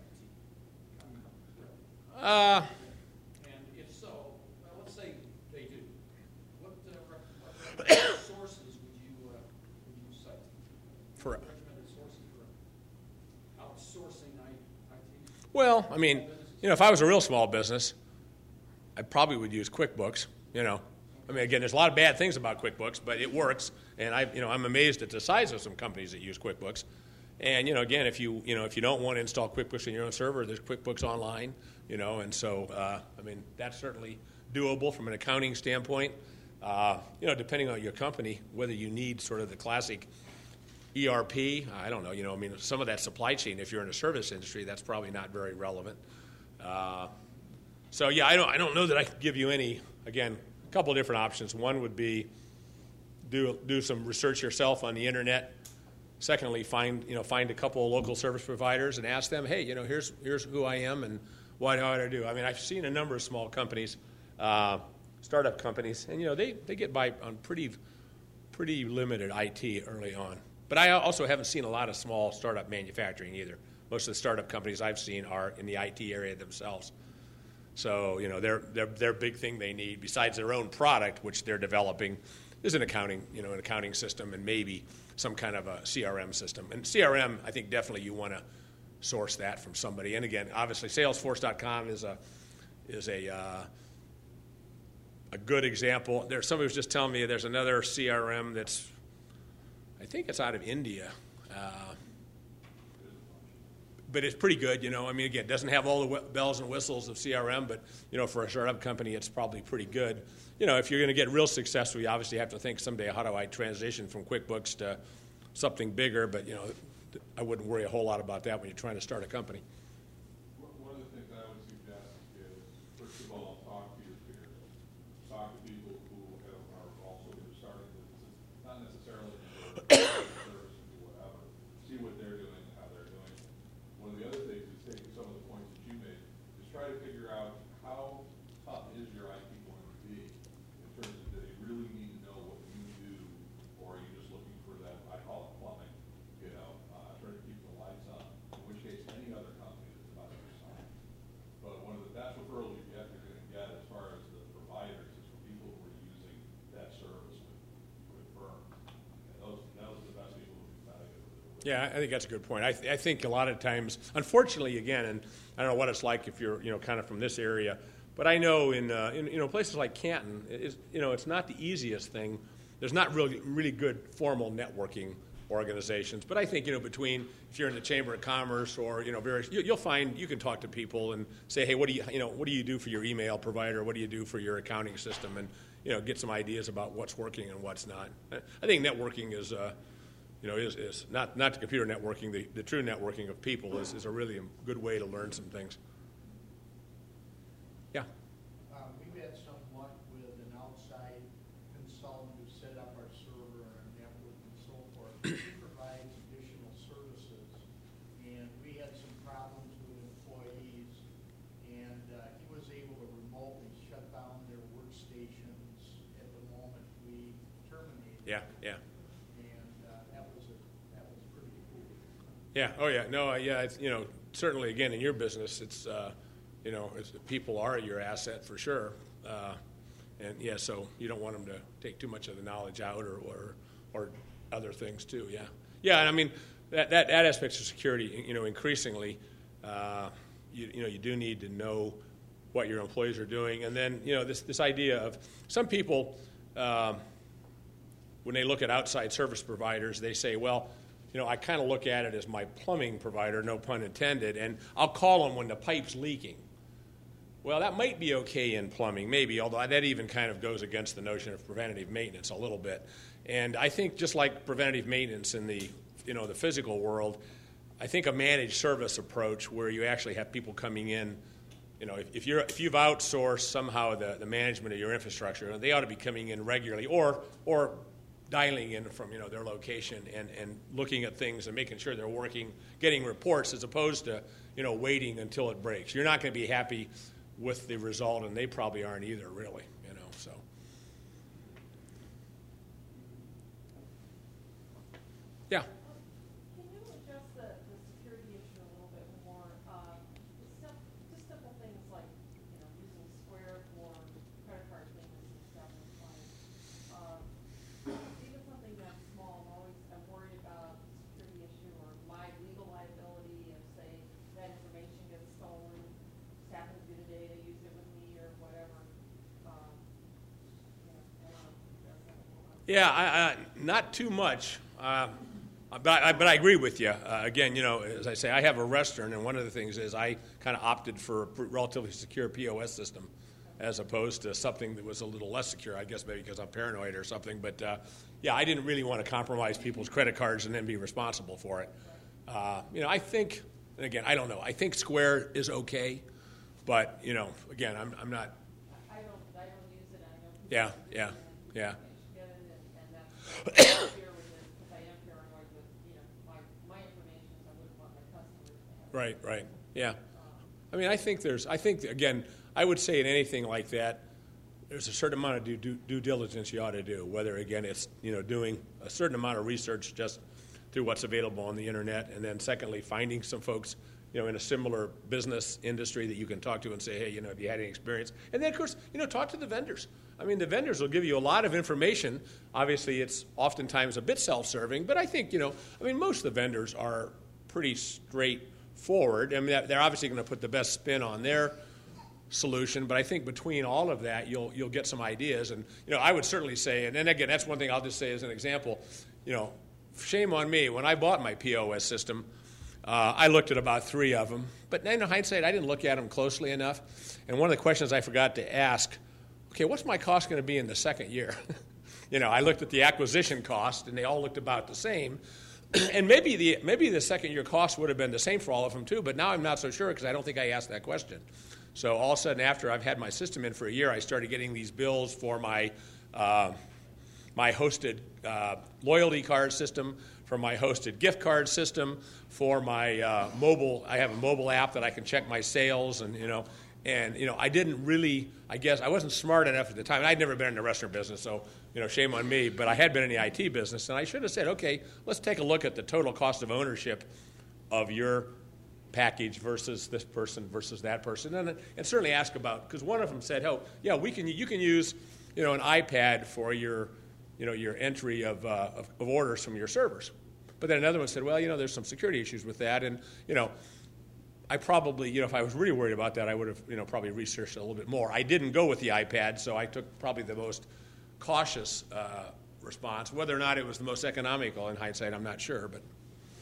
IT. And if so, let's say they do, what sources would you cite? For Recommended sources for outsourcing IT? Well, I mean, if I was a real small business, I probably would use QuickBooks. I mean, again, there's a lot of bad things about QuickBooks, but it works, and I'm amazed at the size of some companies that use QuickBooks. And again, if you don't want to install QuickBooks in your own server, there's QuickBooks Online. And so I mean, that's certainly doable from an accounting standpoint. Depending on your company, whether you need sort of the classic ERP, I don't know. I mean, some of that supply chain, if you're in a service industry, that's probably not very relevant. So yeah, I don't know that I could give you any. Again, a couple of different options. One would be do some research yourself on the internet. Secondly, find a couple of local service providers and ask them, hey, here's who I am and what do I do. I mean, I've seen a number of small companies, startup companies, and they get by on pretty limited IT early on. But I also haven't seen a lot of small startup manufacturing either. Most of the startup companies I've seen are in the IT area themselves. So their big thing they need, besides their own product, which they're developing, is an accounting system and maybe some kind of a CRM system. And CRM, I think definitely you want to source that from somebody. And again, obviously, Salesforce.com is a good example. Somebody was just telling me there's another CRM I think it's out of India. But it's pretty good, I mean, again, it doesn't have all the bells and whistles of CRM, but, for a startup company, it's probably pretty good. If you're going to get real successful, you obviously have to think someday, how do I transition from QuickBooks to something bigger? But, I wouldn't worry a whole lot about that when you're trying to start a company. One of the things I would suggest is, first of all, talk to your peers. Talk to people who are also starting businesses, not necessarily service or whatever. See what they're doing and how they're doing it. One of the other things is taking some of the points that you made, is try to figure out how tough is your IT going to be in terms of, do they really need to know what you do, or are you just looking for that, I call it plumbing, trying to keep the lights on, in which case any other company that's about your size. But one of the best referrals you're going to get as far as the providers is from people who are using that service with firms. And those are the best people who can value it. Yeah, I think that's a good point. I think a lot of times, unfortunately, again, and I don't know what it's like if you're kind of from this area, but I know in places like Canton, it's not the easiest thing. There's not really good formal networking organizations, but I think between if you're in the Chamber of Commerce or various, you'll find you can talk to people and say, hey, what do you do for your email provider? What do you do for your accounting system? And get some ideas about what's working and what's not. I think networking is not the computer networking, the true networking of people is a really good way to learn some things. Yeah. We've had some luck with an outside consultant who set up our server and our network and so forth. He provides additional services, and we had some problems with employees, and he was able to remotely shut down their workstations at the moment we terminated. Yeah. That was pretty cool. Yeah. Oh, yeah. No. Yeah. It's, certainly, again, in your business, it's people are your asset for sure, and yeah. So you don't want them to take too much of the knowledge out or other things too. Yeah. Yeah. And I mean that aspect of security, increasingly, you do need to know what your employees are doing. And then, this idea of some people, when they look at outside service providers, they say, well, I kind of look at it as my plumbing provider, no pun intended, and I'll call them when the pipe's leaking. Well, that might be okay in plumbing, maybe, although that even kind of goes against the notion of preventative maintenance a little bit. And I think just like preventative maintenance in the physical world, I think a managed service approach where you actually have people coming in, if you've outsourced somehow the management of your infrastructure, they ought to be coming in regularly or dialing in from their location and looking at things and making sure they're working, getting reports, as opposed to waiting until it breaks. You're not going to be happy with the result, and they probably aren't either, really. So. Yeah. Can you address the security issue a little bit more? Just simple things like using Square for credit card payments and stuff is fine. Even something that small, I'm worried about the security issue or my legal liability if, say, that information gets stolen. This happened to me today, they used it with me or whatever. Yeah, not too much. But I agree with you. Again, as I say, I have a restaurant, and one of the things is I kind of opted for a relatively secure POS system as opposed to something that was a little less secure, I guess maybe because I'm paranoid or something. But, I didn't really want to compromise people's credit cards and then be responsible for it. I think, and again, I don't know. I think Square is okay, but, again, I'm not. I don't use it. I know people Yeah. and that's fear with it because I am paranoid with my information. So I wouldn't want my customers to have. Right. Yeah. I think again, I would say in anything like that, there's a certain amount of due diligence you ought to do. Whether again it's doing a certain amount of research just through what's available on the internet, and then secondly finding some folks in a similar business industry that you can talk to and say, hey, have you had any experience? And then of course talk to the vendors. The vendors will give you a lot of information. Obviously, it's oftentimes a bit self-serving, but I think most of the vendors are pretty straightforward. They're obviously going to put the best spin on their solution, but I think between all of that, you'll get some ideas. And I would certainly say, and then again, that's one thing I'll just say as an example. Shame on me. When I bought my POS system, I looked at about 3 of them, but in hindsight, I didn't look at them closely enough. And one of the questions I forgot to ask, okay, what's my cost going to be in the second year? I looked at the acquisition cost, and they all looked about the same. And maybe the second year cost would have been the same for all of them too, but now I'm not so sure because I don't think I asked that question. So all of a sudden, after I've had my system in for a year, I started getting these bills for my my hosted loyalty card system, for my hosted gift card system, for my mobile. I have a mobile app that I can check my sales, and I didn't really. I guess I wasn't smart enough at the time. And I'd never been in the restaurant business, so shame on me. But I had been in the IT business, and I should have said, okay, let's take a look at the total cost of ownership of your package versus this person versus that person, and certainly ask about, because one of them said, oh yeah, you can use an iPad for your your entry of orders from your servers. But then another one said, well, there's some security issues with that, and I probably, if I was really worried about that, I would have, probably researched it a little bit more. I didn't go with the iPad, so I took probably the most cautious response. Whether or not it was the most economical in hindsight, I'm not sure, but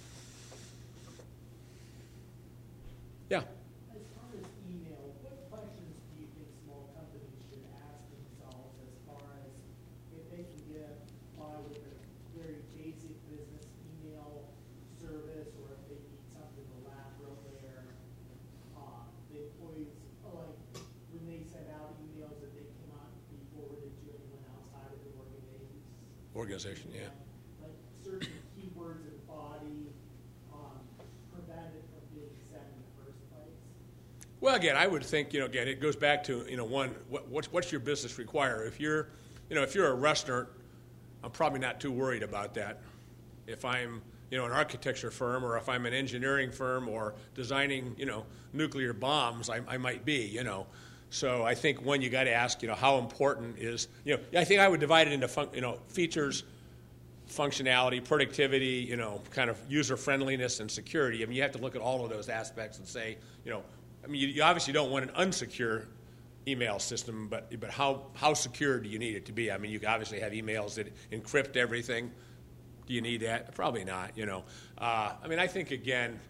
yeah. As far as email, what questions do you think small companies should ask themselves as far as if they can get by with a very basic business email service, or if they need something elaborate where the employees, like when they send out emails that they cannot be forwarded to anyone outside of the Organization, yeah. Like certain keywords in body prevent it from being sent in the first place. Well, again, I would think, again, it goes back to, one, what's your business require? If you're a restaurant, I'm probably not too worried about that. If I'm, an architecture firm, or if I'm an engineering firm or designing, nuclear bombs, I might be, So I think one, you got to ask, how important is, I think I would divide it into, features, functionality, productivity, kind of user friendliness and security. You have to look at all of those aspects and say, you obviously don't want an unsecure email system, but how secure do you need it to be? I mean, you obviously have emails that encrypt everything. Do you need that? Probably not, you know. I mean, I think, again,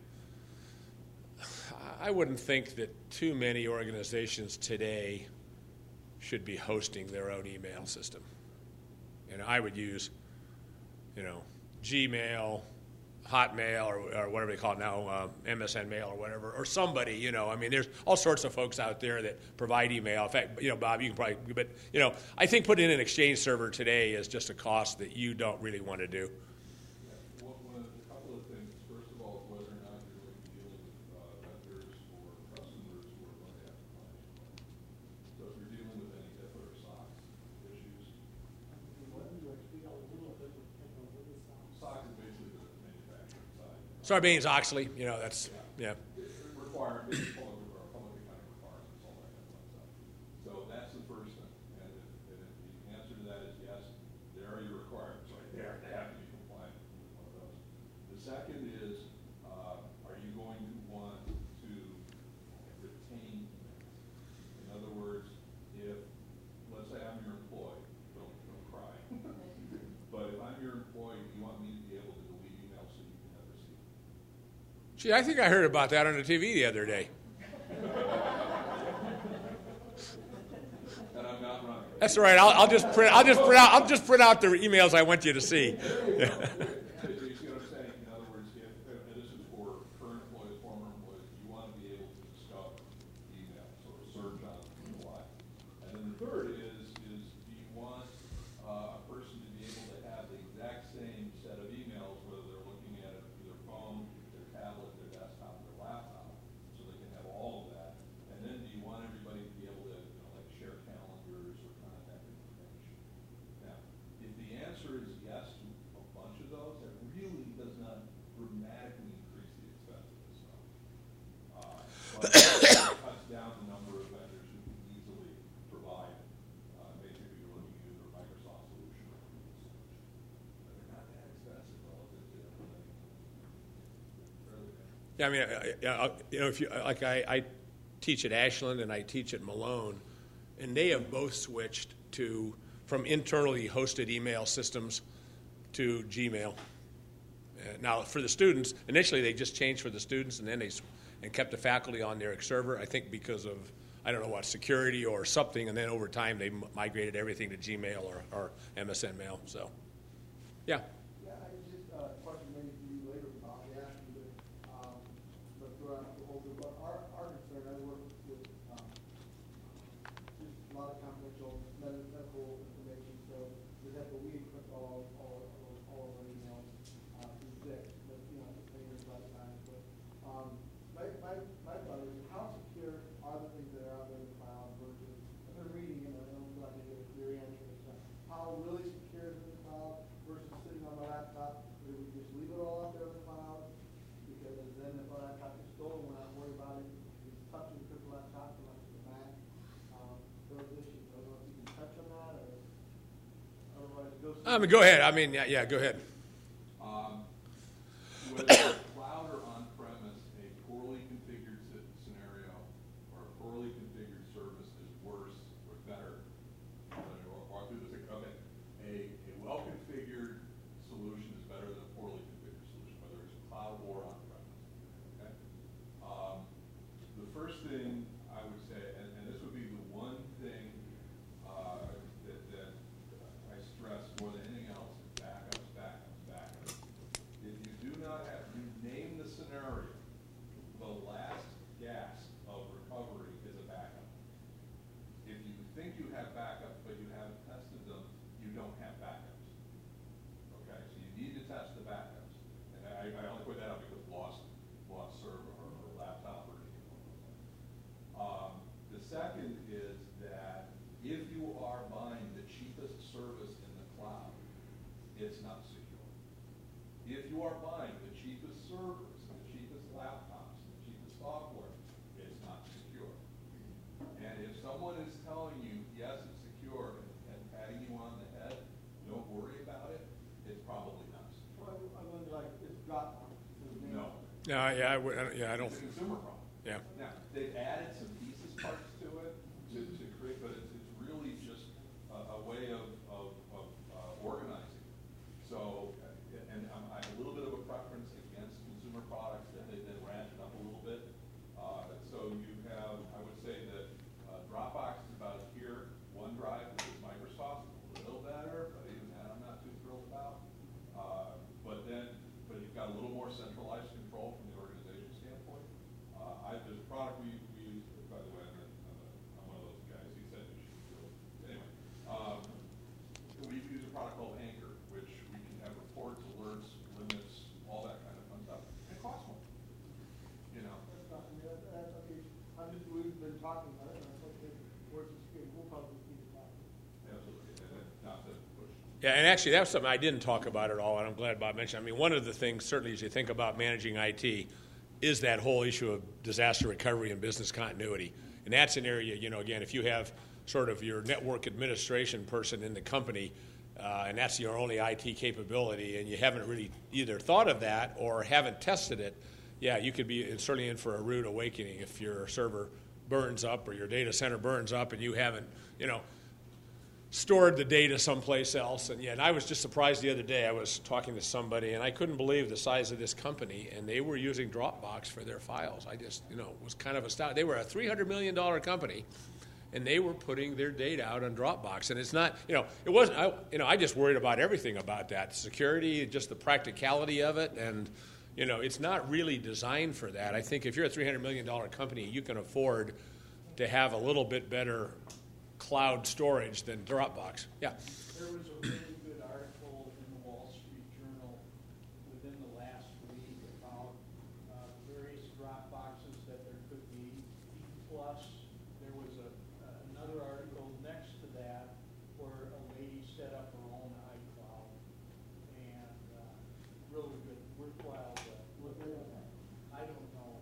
I wouldn't think that too many organizations today should be hosting their own email system. And I would use, you know, Gmail, Hotmail, or whatever they call it now, MSN Mail or whatever, or somebody, you know. I mean, there's all sorts of folks out there that provide email. In fact, you know, Bob, you can probably, but, you know, I think putting in an Exchange server today is just a cost that you don't really want to do. One of a couple of things. First of all, whether or not you're going to be dealing with vendors or customers who are going to have compliance. So if you're dealing with any HIPAA or SOX issues, SOX is basically the manufacturing side. Sarbanes-Oxley, you know, that's, yeah. It requires, it's public accounting requirements, all that kind of stuff. So that's the first thing. And if the answer to that is yes, there are your requirements right there. They have to be compliant with one of those. The second is, are you going to want to retain emails? In other words, if, let's say I'm your employee, don't cry. But if I'm your employee, you want me to be able to delete emails so you can never see them. Gee, I think I heard about that on the TV the other day. And I'm not running. That's all right. I'll just print out the emails I want you to see. You see what I'm saying? In other words, if this is for current employees, former employees, you want to be able to discover emails or search on them and why. And then the third is do you want a person to be able to have the exact same set of emails, whether they're looking at it through their phone, their tablet, their desktop, their laptop, so they can have all of that. And then do you want everybody to be able to, you know, like share calendars or contact information? Now, if the answer is yes to a bunch of those, that really does not dramatically increase the expense of this stuff. But it cuts down the number of vendors who can easily provide. Basically, you're looking at either a Microsoft solution or a Google solution. But they're not that expensive relative to everything. Fairly bad. Yeah, I mean, you know, if you like, I teach at Ashland and I teach at Malone, and they have both switched from internally hosted email systems to Gmail. Now, for the students, initially they just changed for the students, and then and kept the faculty on their server. I think because of, I don't know what, security or something, and then over time they migrated everything to Gmail or MSN Mail. So, yeah. Yeah, I just question maybe for you later, Bob. I asked you, but throughout the whole group, our concern, I work with just a lot of confidential medical information. So, for example, we encrypt all of our emails through Zix, but you know, it's fingers a lot of times. But my thought is, how secure are the things that are out there in the cloud versus? I've been reading, you know, I don't feel like I get a clear answer to stuff. How really secure is it in the cloud versus sitting on my laptop? Do we just leave it all out there in the cloud? Because then if my laptop is stolen, we're not worried about it. It's touching the laptop from like the Mac. Those issues. I don't know if you can touch on that or otherwise go. I mean, go ahead. I mean, yeah, go ahead. Whether it's cloud or on-premise, a poorly configured scenario or a poorly configured service is worse or better or through the okay. A well-configured solution is better than a poorly configured solution, whether it's cloud or on-premise. Okay. The first thing I would say, and this would be the one thing that I stress more than anything else, is backups. If you do not have, you name the scenario, the last gasp of recovery is a backup. If you think you have backups, but you haven't tested them, you don't have backups. Okay, so you need to test the backups. And I only put that up because lost server or laptop or anything like that. The second is that if you are buying the cheapest service in the cloud, it's not secure. If you are buying the cheapest servers, the cheapest laptops, the cheapest software, it's not secure. And if someone is telling you, yes, it's secure, and patting you on the head, don't worry about it, it's probably not secure. Well, I wonder, like, it's Dropbox. No. No, I don't. It's a consumer problem. Yeah. Now, they've added some pieces parts to it to we've been talking about it, and I think works is good, we'll probably keep talking. Absolutely, and then not to push. Yeah, and actually, that's something I didn't talk about at all, and I'm glad Bob mentioned. I mean, one of the things, certainly, as you think about managing IT, is that whole issue of disaster recovery and business continuity. And that's an area, again, if you have sort of your network administration person in the company, and that's your only IT capability, and you haven't really either thought of that or haven't tested it, yeah, you could be certainly in for a rude awakening if your server burns up or your data center burns up and you haven't, stored the data someplace else. And I was just surprised the other day. I was talking to somebody, and I couldn't believe the size of this company, and they were using Dropbox for their files. I just, was kind of astounded. They were a $300 million company, and they were putting their data out on Dropbox. And it's not, it wasn't, I just worried about everything about that. Security, just the practicality of it, and, it's not really designed for that. I think if you're a $300 million company, you can afford to have a little bit better cloud storage than Dropbox. Yeah. There was a really good article in the Wall Street Journal within the last week about various Dropboxes that there could be. Plus, there was another article next to that where a lady set up her own iCloud, and really good, worthwhile. I don't know,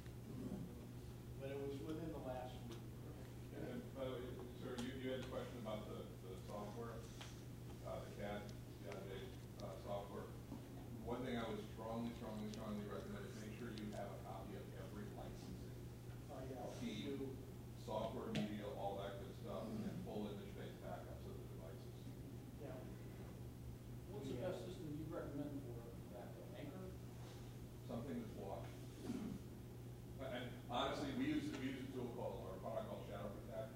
but it was within the last week. And by the way, sir, you had a question about the software, the CAD, the out-of-date software. One thing I would strongly recommend is make sure you have a copy of every licensing. Key, software, media, all that good stuff, and full image-based backups of the devices. Yeah. What's the best system you recommend for backup? Anchor? Something that's watched. And honestly, we use a tool called, or a product called Shadow Protect.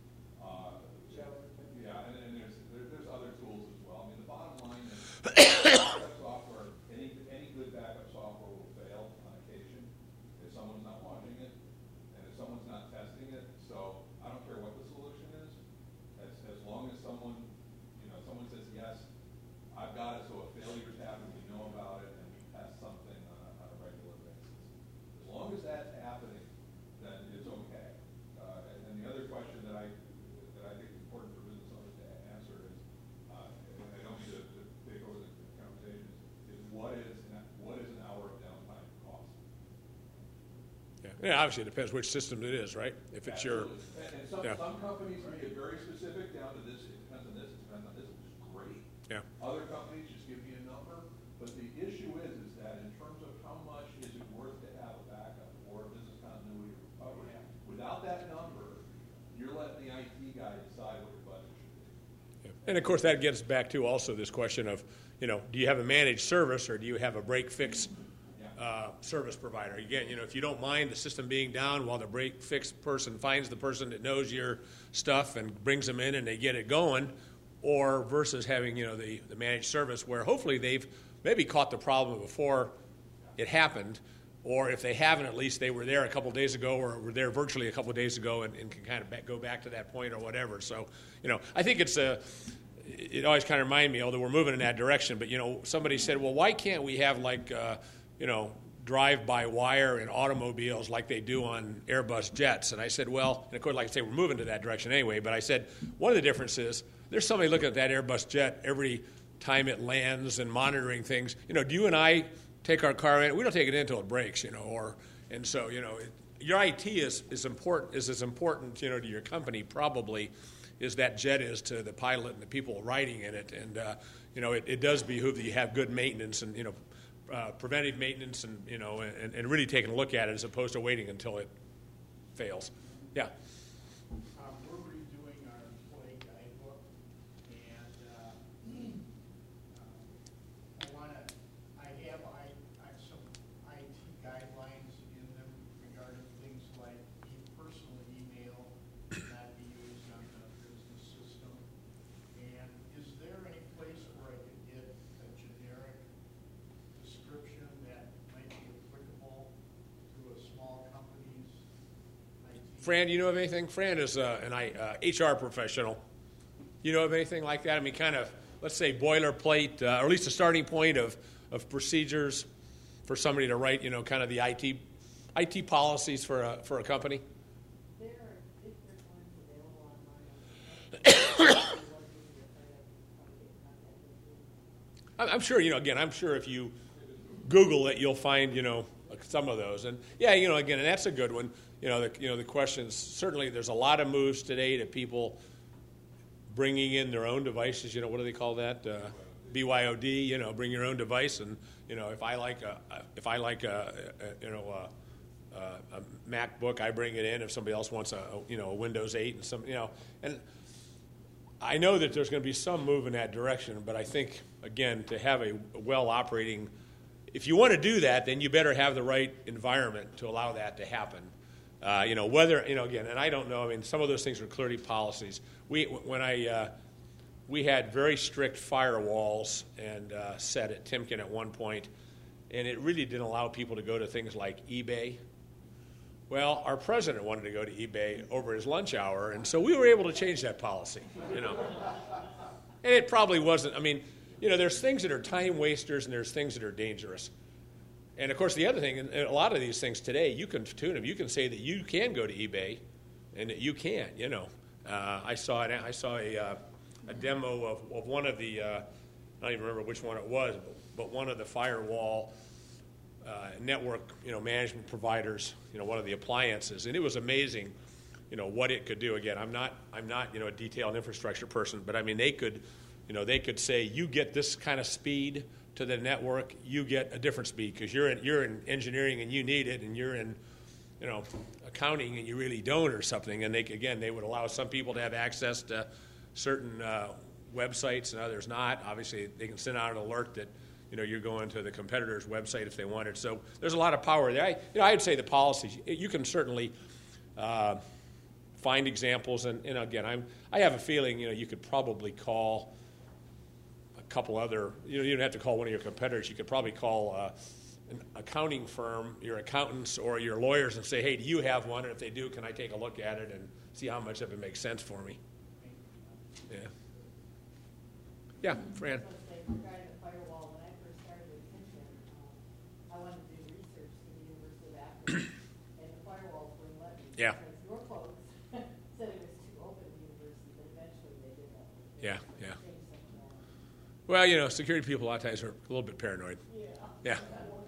Yeah, and there's other tools as well. I mean, the bottom line is backup software, any good backup software will fail on occasion if someone's not watching it and if someone's not testing it. So I don't care what the solution is, as long as someone says, yes, I've got it, so if failures happen, we know about it and we test something on a regular basis. As long as that's happening, then it's okay. And the other question that I think is important for business owners to answer is, and I don't mean to take over the conversation, is what is an hour of downtime cost? Yeah, obviously it depends which system it is, right? If it's your, And some companies make it very specific down to this, it depends on this, it depends on this, which is great. yeah. Other companies just give you a number, but the issue is that in terms of how much is it worth to have a backup or a business continuity recovery, without that number, you're letting the IT guy decide what your budget should be. And of course, that gets back to also this question of, do you have a managed service or do you have a break-fix service provider? Again, if you don't mind the system being down while the break-fix person finds the person that knows your stuff and brings them in and they get it going, or versus having, the managed service where hopefully they've maybe caught the problem before it happened, or if they haven't, at least they were there a couple days ago or were there virtually a couple days ago and can kind of go back to that point or whatever. So, I think it always kind of reminds me, although we're moving in that direction, but, somebody said, well, why can't we have like, drive-by-wire in automobiles like they do on Airbus jets? And I said, well, and of course, like I say, we're moving to that direction anyway, but I said, one of the differences, there's somebody looking at that Airbus jet every time it lands and monitoring things. Do you and I take our car in? We don't take it in until it breaks, and so, your IT is as important, to your company probably as that jet is to the pilot and the people riding in it. And, it does behoove that you have good maintenance and, preventive maintenance and, and really taking a look at it as opposed to waiting until it fails. Yeah. We're redoing our employee guidebook, and I have some IT guidelines in them regarding things like personal email not be used on the business system. And is there any place where I could get a generic description that might be applicable to a small company's IT? Fran, do you know of anything? Fran is an HR professional. You know of anything like that? I mean, kind of, let's say, boilerplate, or at least a starting point of procedures for somebody to write, kind of the IT policies for a company? There I'm sure, again, I'm sure if you Google it, you'll find, some of those. And yeah, again, and that's a good one. The questions, certainly there's a lot of moves today to people bringing in their own devices. What do they call that? BYOD, bring your own device. And, if I like a MacBook, I bring it in. If somebody else wants a Windows 8 and and I know that there's going to be some move in that direction, but I think, again, to have a well-operating, if you want to do that, then you better have the right environment to allow that to happen. Whether, again, and I don't know, some of those things are clearly policies. We had very strict firewalls and set at Timken at one point, and it really didn't allow people to go to things like eBay. Well, our president wanted to go to eBay over his lunch hour, and so we were able to change that policy, And it probably wasn't, there's things that are time wasters and there's things that are dangerous. And, of course, the other thing, and a lot of these things today, you can tune them. You can say that you can go to eBay and that you can, I saw a demo of one of the, I don't even remember which one it was, but one of the firewall network, management providers, one of the appliances, and it was amazing, what it could do. Again, I'm not, a detailed infrastructure person, but they could say you get this kind of speed to the network, you get a different speed because you're in engineering and you need it, and you're in, accounting and you really don't or something. And they would allow some people to have access to certain websites and others not. Obviously, they can send out an alert that you're going to the competitor's website if they wanted. So there's a lot of power there. I'd say the policies, you can certainly find examples. And again, I have a feeling, you could probably call a couple other, you don't have to call one of your competitors. You could probably call an accounting firm, your accountants or your lawyers, and say, hey, do you have one? And if they do, can I take a look at it and see how much of it makes sense for me? Yeah. Yeah, Fran. Regarding the firewall, when I first started at Timken, I wanted to do research for the University of Akron, and the firewalls wouldn't let me. Yeah. Because your folks said it was too open at the university, but eventually they did that. Yeah, yeah. Well, security people a lot of times are a little bit paranoid. Yeah.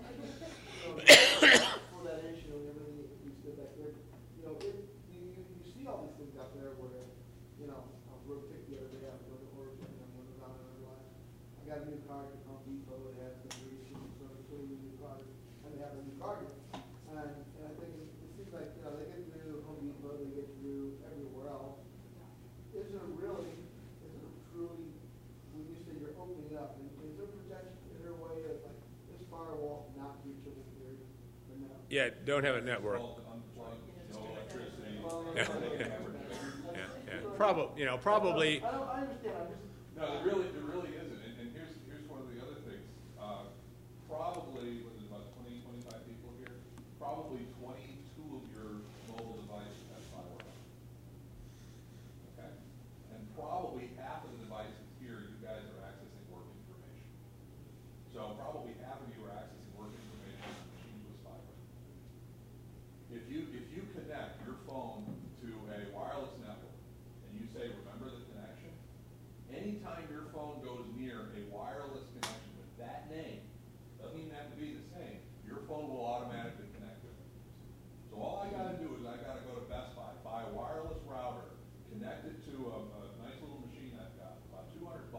For that issue and everything you said back there, you see all these things out there where, road pick the other day, I was going to Oregon and I'm going down and I realized I got a new car at Home Depot, it has the issues, so they're putting a new car, and they have a new car here. And I think it seems like, they get through Home Depot, they get through everywhere else. Is there truly, when you say you're opening it up, is there protection, is there a way of like this firewall not breachable here? Yeah, don't have a network. Unplugged, no electricity. Yeah. Probably. I understand. No, there really isn't. And here's one of the other things. Probably, what is it, about 20, 25 people here? Probably 22 of your mobile devices have firewall. Okay? And probably half of the devices here, you guys are accessing work information. So probably half of you are accessing work information on the machines with fiber. If you connect your phone to a wireless network and you say, remember the connection, anytime your phone goes near a wireless connection with that name, doesn't even have to be the same, your phone will automatically connect to it. So all I got to do is I got to go to Best buy a wireless router, connect it to a nice little machine I've got, about $200,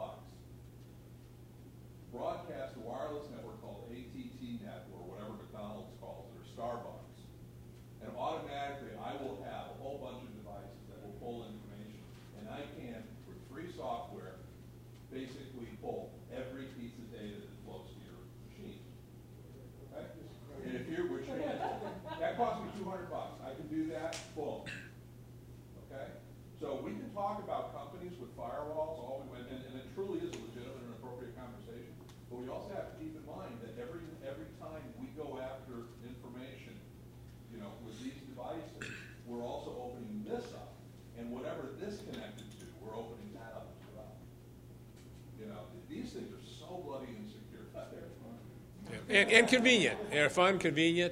broadcast a wireless network called ATT-Net or whatever McDonald's calls it, or Starbucks, and automatically I will have a whole bunch of devices that will pull information, and I can, with free software, basically pull every piece of data that flows to your machine. Okay? And if you're, that costs me $200. I can do that, boom. Okay? So we can talk about companies with firewalls, and it truly is a legitimate and appropriate conversation, but we also have to keep in mind that every time we go after information, with these devices, we're also opening this up, and whatever this connected to, we're opening that up as well. These things are so bloody insecure. And convenient. Fun, convenient,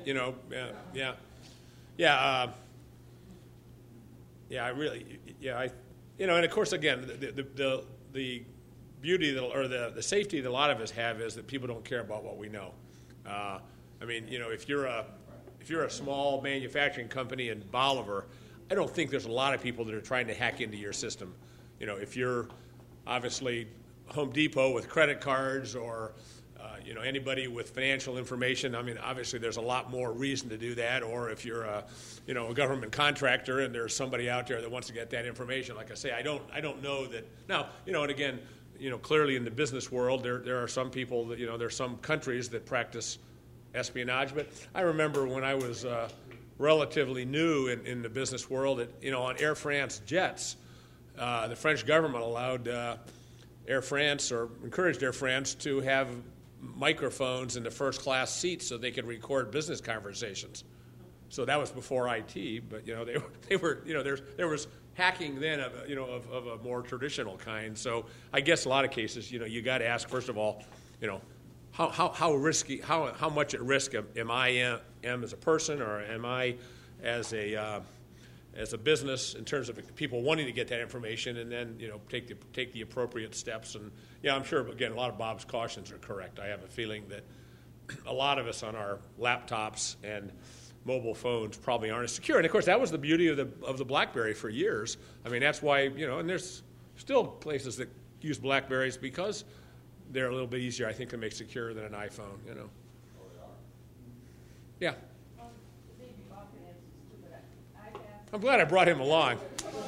I really, and of course, again, the beauty that, or the safety that a lot of us have is that people don't care about what we know. I mean, if you're a small manufacturing company in Bolivar, I don't think there's a lot of people that are trying to hack into your system. If you're obviously Home Depot with credit cards or anybody with financial information, I mean, obviously there's a lot more reason to do that. Or if you're a government contractor and there's somebody out there that wants to get that information, like I say, I don't know that. Now, and again, clearly in the business world, there are some people that, there's some countries that practice espionage. But I remember when I was relatively new in the business world, on Air France jets, the French government allowed Air France, or encouraged Air France, to have microphones in the first class seats so they could record business conversations. So that was before IT, but they were there was hacking then of a more traditional kind. So I guess a lot of cases you got to ask, first of all, how risky, how much at risk am I as a person, or am I as a business, in terms of people wanting to get that information, and then take the appropriate steps. And I'm sure, again, a lot of Bob's cautions are correct. I have a feeling that a lot of us on our laptops and mobile phones probably aren't as secure. And of course, that was the beauty of the BlackBerry for years. I mean, that's why and there's still places that use BlackBerries because they're a little bit easier, I think, to make secure than an iPhone. Oh, they are. Yeah. Maybe Bob can answer this too, but I've asked. I'm glad I brought him along.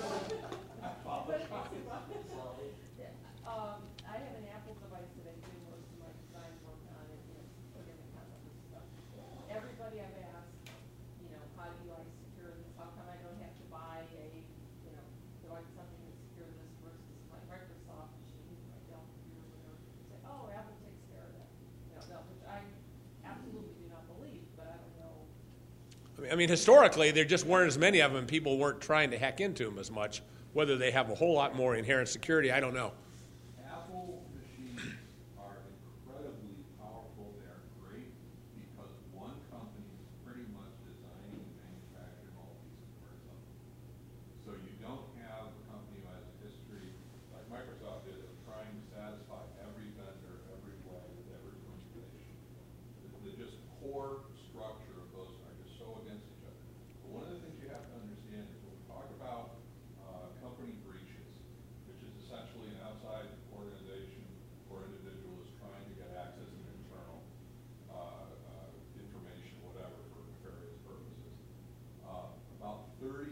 I have an Apple device that I do most of my design work on, and put in the content and stuff. Everybody I've asked, how do I secure this? How come I don't have to buy something to secure this versus my Microsoft machine, my Dell computer, whatever? Say, oh, Apple takes care of that. Which I absolutely do not believe, but I don't know. I mean, historically, there just weren't as many of them. People weren't trying to hack into them as much. Whether they have a whole lot more inherent security, I don't know. Apple machines are incredibly powerful. They are great because one company is pretty much designing and manufacturing all these components of them. So you don't have a company who has a history like Microsoft did of trying to satisfy every vendor every way with every manipulation. The just core structure of those are just so against each other. But one of the things you have to understand is when we talk about company breaches, which is essentially an outside organization or individual is trying to get access to internal information, whatever, for nefarious purposes. About 32%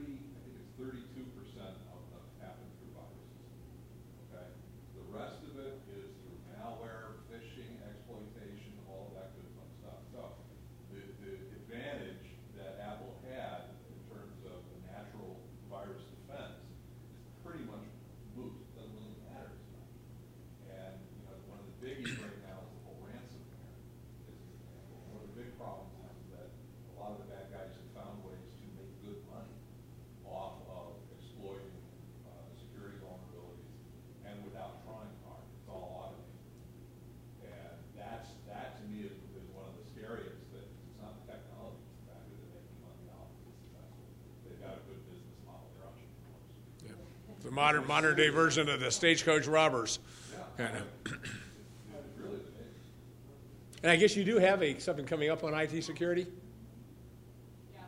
of them happen through viruses. Okay? The rest of it is through malware, phishing, exploitation, all of that good fun stuff. So the advantage that Apple had in terms of the natural virus defense is pretty much moot. It doesn't really matter as much. And one of the biggies right now is the whole ransomware, as an example. One of the big problems is that a lot of the bad guys have found ways to make good money off of exploiting security vulnerabilities, and without trying hard. It's all automated. And that to me is one of the scariest things. It's not the technology, it's the fact that they're making money off of this successful. They've got a good business model. They're entrepreneurs. Yeah. The modern day version of the stagecoach robbers. Yeah. It's really the case. And I guess you do have something coming up on IT security? Yeah.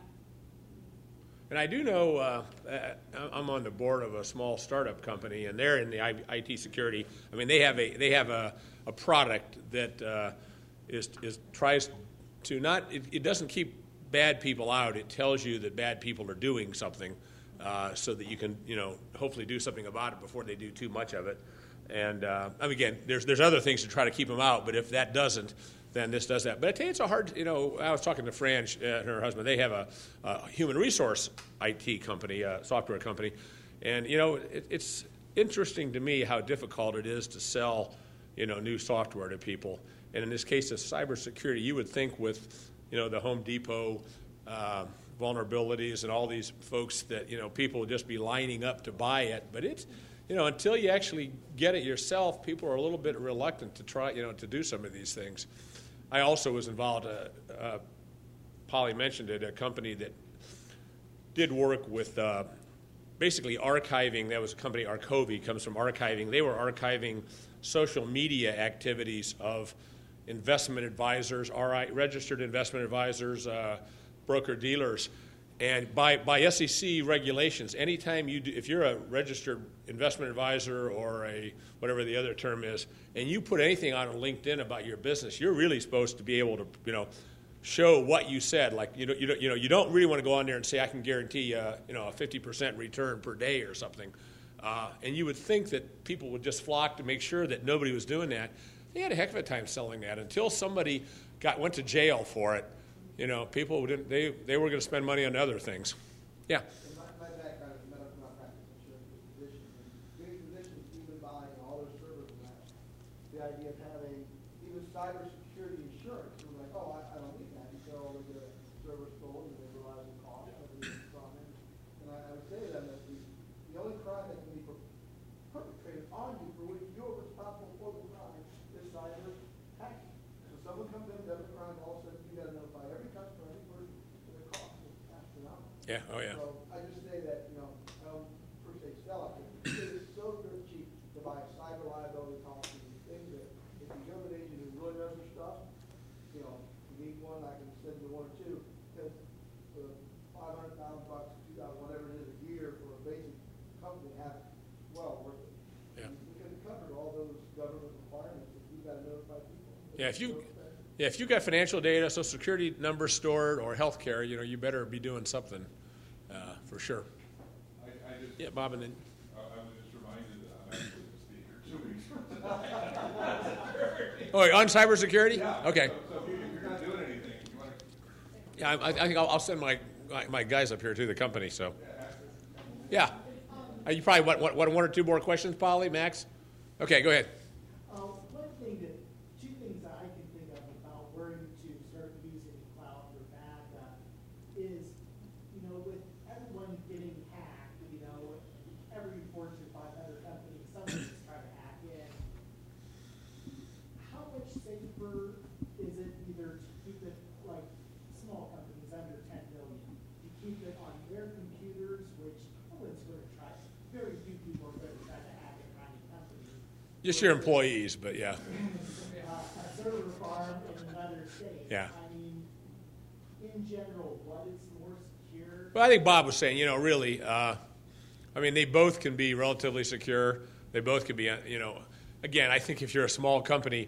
And I do know I'm on the board of a small startup company, and they're in the IT security. I mean, they have a product that tries to not. It doesn't keep bad people out. It tells you that bad people are doing something, so that you can hopefully do something about it before they do too much of it. And again, there's other things to try to keep them out. But if that doesn't, then this does that. But I tell you, it's a hard. I was talking to Fran and her husband. They have a human resource IT company, software company, and it's interesting to me how difficult it is to sell new software to people. And in this case of cybersecurity, you would think with the Home Depot vulnerabilities and all these folks that people would just be lining up to buy it. But it's until you actually get it yourself, people are a little bit reluctant to try to do some of these things. I also was involved. Polly mentioned it, a company that did work with basically archiving. That was a company, Arcovi, comes from archiving. They were archiving social media activities of investment advisors, registered investment advisors, broker-dealers. And by SEC regulations, anytime you do, if you're a registered investment advisor or a whatever the other term is, and you put anything on LinkedIn about your business, you're really supposed to be able to, show what you said. Like you don't really want to go on there and say I can guarantee a 50% return per day or something. And you would think that people would just flock to make sure that nobody was doing that. They had a heck of a time selling that until somebody went to jail for it. People didn't. They were going to spend money on other things. Yeah. My background is medical malpractice insurance with physicians, and many physicians even buying all their servers and that. The idea of having even cybersecurity insurance, we're like, oh, I don't need that until they get a server stolen and they realize the cost of it. And I would say to them that the only crime that can be perpetrated on you for which you're responsible for the crime is cyber hacking. So someone comes in, does a crime, all of a sudden you got to notify every customer, every person, and the cost is astronomical. Yeah. Oh yeah. So I just say that, I don't per se sell it, but it is so dirt cheap to buy a cyber liability policy, these things that if you go to an agent who really knows their stuff, you need one, I can send you one or two, because for $500,000, $2,000, whatever it is a year for a basic company, have well worth it. Yeah. We could have covered all those government requirements if you've got to notify people. If you got financial data, Social Security numbers stored, or health care, you better be doing something for sure. Yeah, Bob, and then. I was just reminded that I'm actually going to speak here 2 weeks from Oh, on cybersecurity? Yeah. Okay. So if you're not doing anything, you want to. Yeah, I think I'll send my guys up here to the company. So. Yeah. You probably want one or two more questions, Polly, Max? Okay, go ahead. Two things that I can think of about where to start using cloud for backup is, with everyone getting hacked, every Fortune 500 company, someone's trying to hack in. How much safer is it either to keep it like small companies under 10 million, to keep it on their computers, which no one's going to try, very few people are going to try to hack a tiny company. Just your employees, but yeah. A server farm in another state. Yeah. I mean, in general, what is more secure? Well, I think Bob was saying, really, they both can be relatively secure. They both can be, again, I think if you're a small company,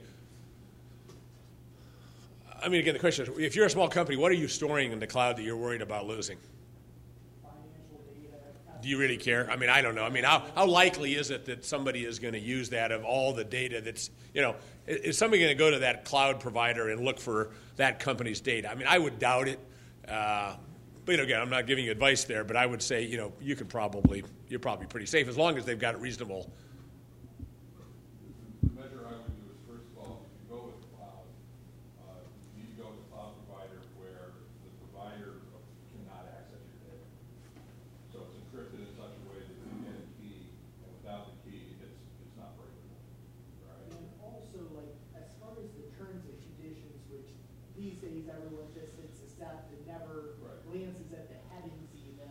again, the question is, if you're a small company, what are you storing in the cloud that you're worried about losing? Financial data. Do you really care? I don't know. How likely is it that somebody is going to use that of all the data that's, is somebody going to go to that cloud provider and look for that company's data? I would doubt it. But again, I'm not giving you advice there, but I would say, you're probably pretty safe as long as they've got reasonable. The measure I would do is, first of all, if you go with the cloud, you need to go with a cloud provider where the provider cannot access your data. So it's encrypted in such a way that you get a key, and without the key, it's not breakable. Right? And also, as far as the terms and conditions, which these days everyone just hits accept and never glances at the headings even.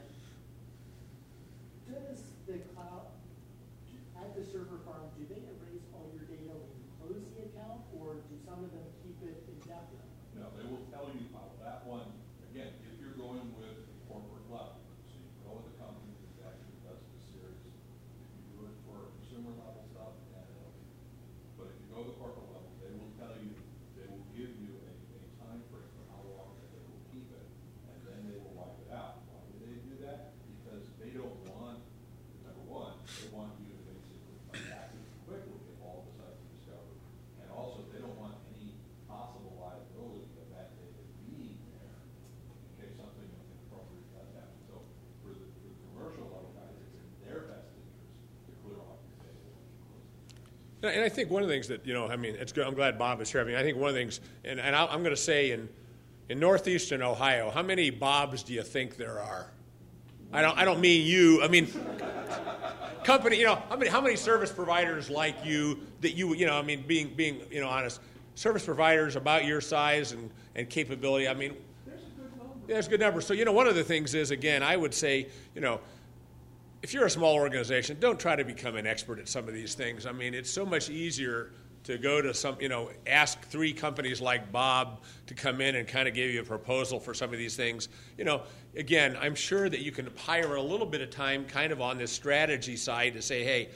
Does the cloud, at the server farm, do they erase all your data when you close the account, or do some of them keep it indefinite? No, they will tell you how that one, again, if you're going with a corporate level, so you go with a company that actually does this serious. If you do it for consumer level stuff, but if you go to the corporate level, they will tell you, they will give you a time frame for how long that they will keep it, and then they will wipe it out. Why do they do that? Because they don't want, number one, they want you to basically come back quickly if all of a sudden you discover. And also, they don't want any possible liability of that data being there in case something inappropriate does happen. So for the commercial level guys, it's in their best interest to clear off your data when you close it. And I think one of the things that, it's good. I'm glad Bob is here. I think one of the things, and I'm going to say in northeastern Ohio, how many Bobs do you think there are? I don't mean you. Company. How many service providers like you that being honest, service providers about your size and capability. There's a good number. There's a good number. So one of the things is, again, I would say, if you're a small organization, don't try to become an expert at some of these things. I mean, it's so much easier to go to some, ask 3 companies like Bob to come in and kind of give you a proposal for some of these things. Again, I'm sure that you can hire a little bit of time kind of on this strategy side to say, hey,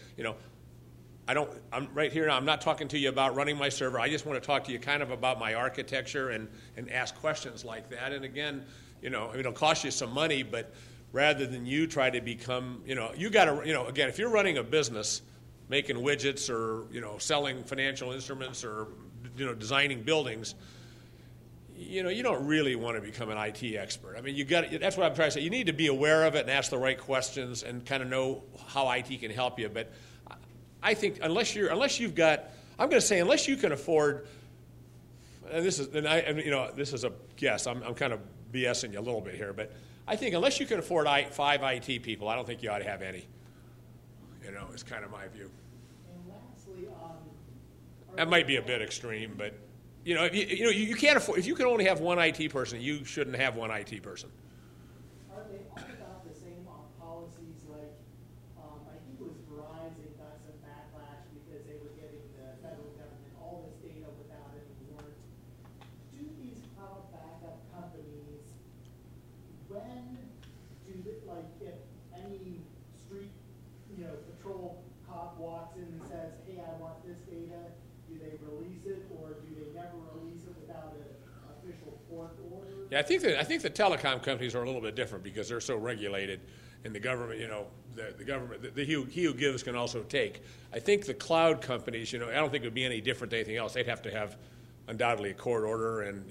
I'm right here now. I'm not talking to you about running my server. I just want to talk to you kind of about my architecture and ask questions like that. And again, it'll cost you some money, but rather than you try to become, you got to, again, if you're running a business, making widgets or, selling financial instruments or, designing buildings, you don't really want to become an IT expert. I mean, that's what I'm trying to say. You need to be aware of it and ask the right questions and kind of know how IT can help you. But I think unless you can afford, and this is a guess. I'm kind of BSing you a little bit here, but I think unless you can afford 5 IT people, I don't think you ought to have any. Is kind of my view. And lastly, that might be a bit extreme, but you can't afford. If you can only have 1 IT person, you shouldn't have 1 IT person. Are they all about the same policies? Like, I think it was Verizon got some backlash because they were getting the federal government all this data without any warrant. Do these cloud backup companies, when do they, like, if any street, patrol cop walks in and says, hey, I want this data, do they release it, or do they never release it without an official court order? Yeah, I think the telecom companies are a little bit different because they're so regulated, and the government, the government, he who gives can also take. I think the cloud companies, I don't think it would be any different than anything else. They'd have to have undoubtedly a court order and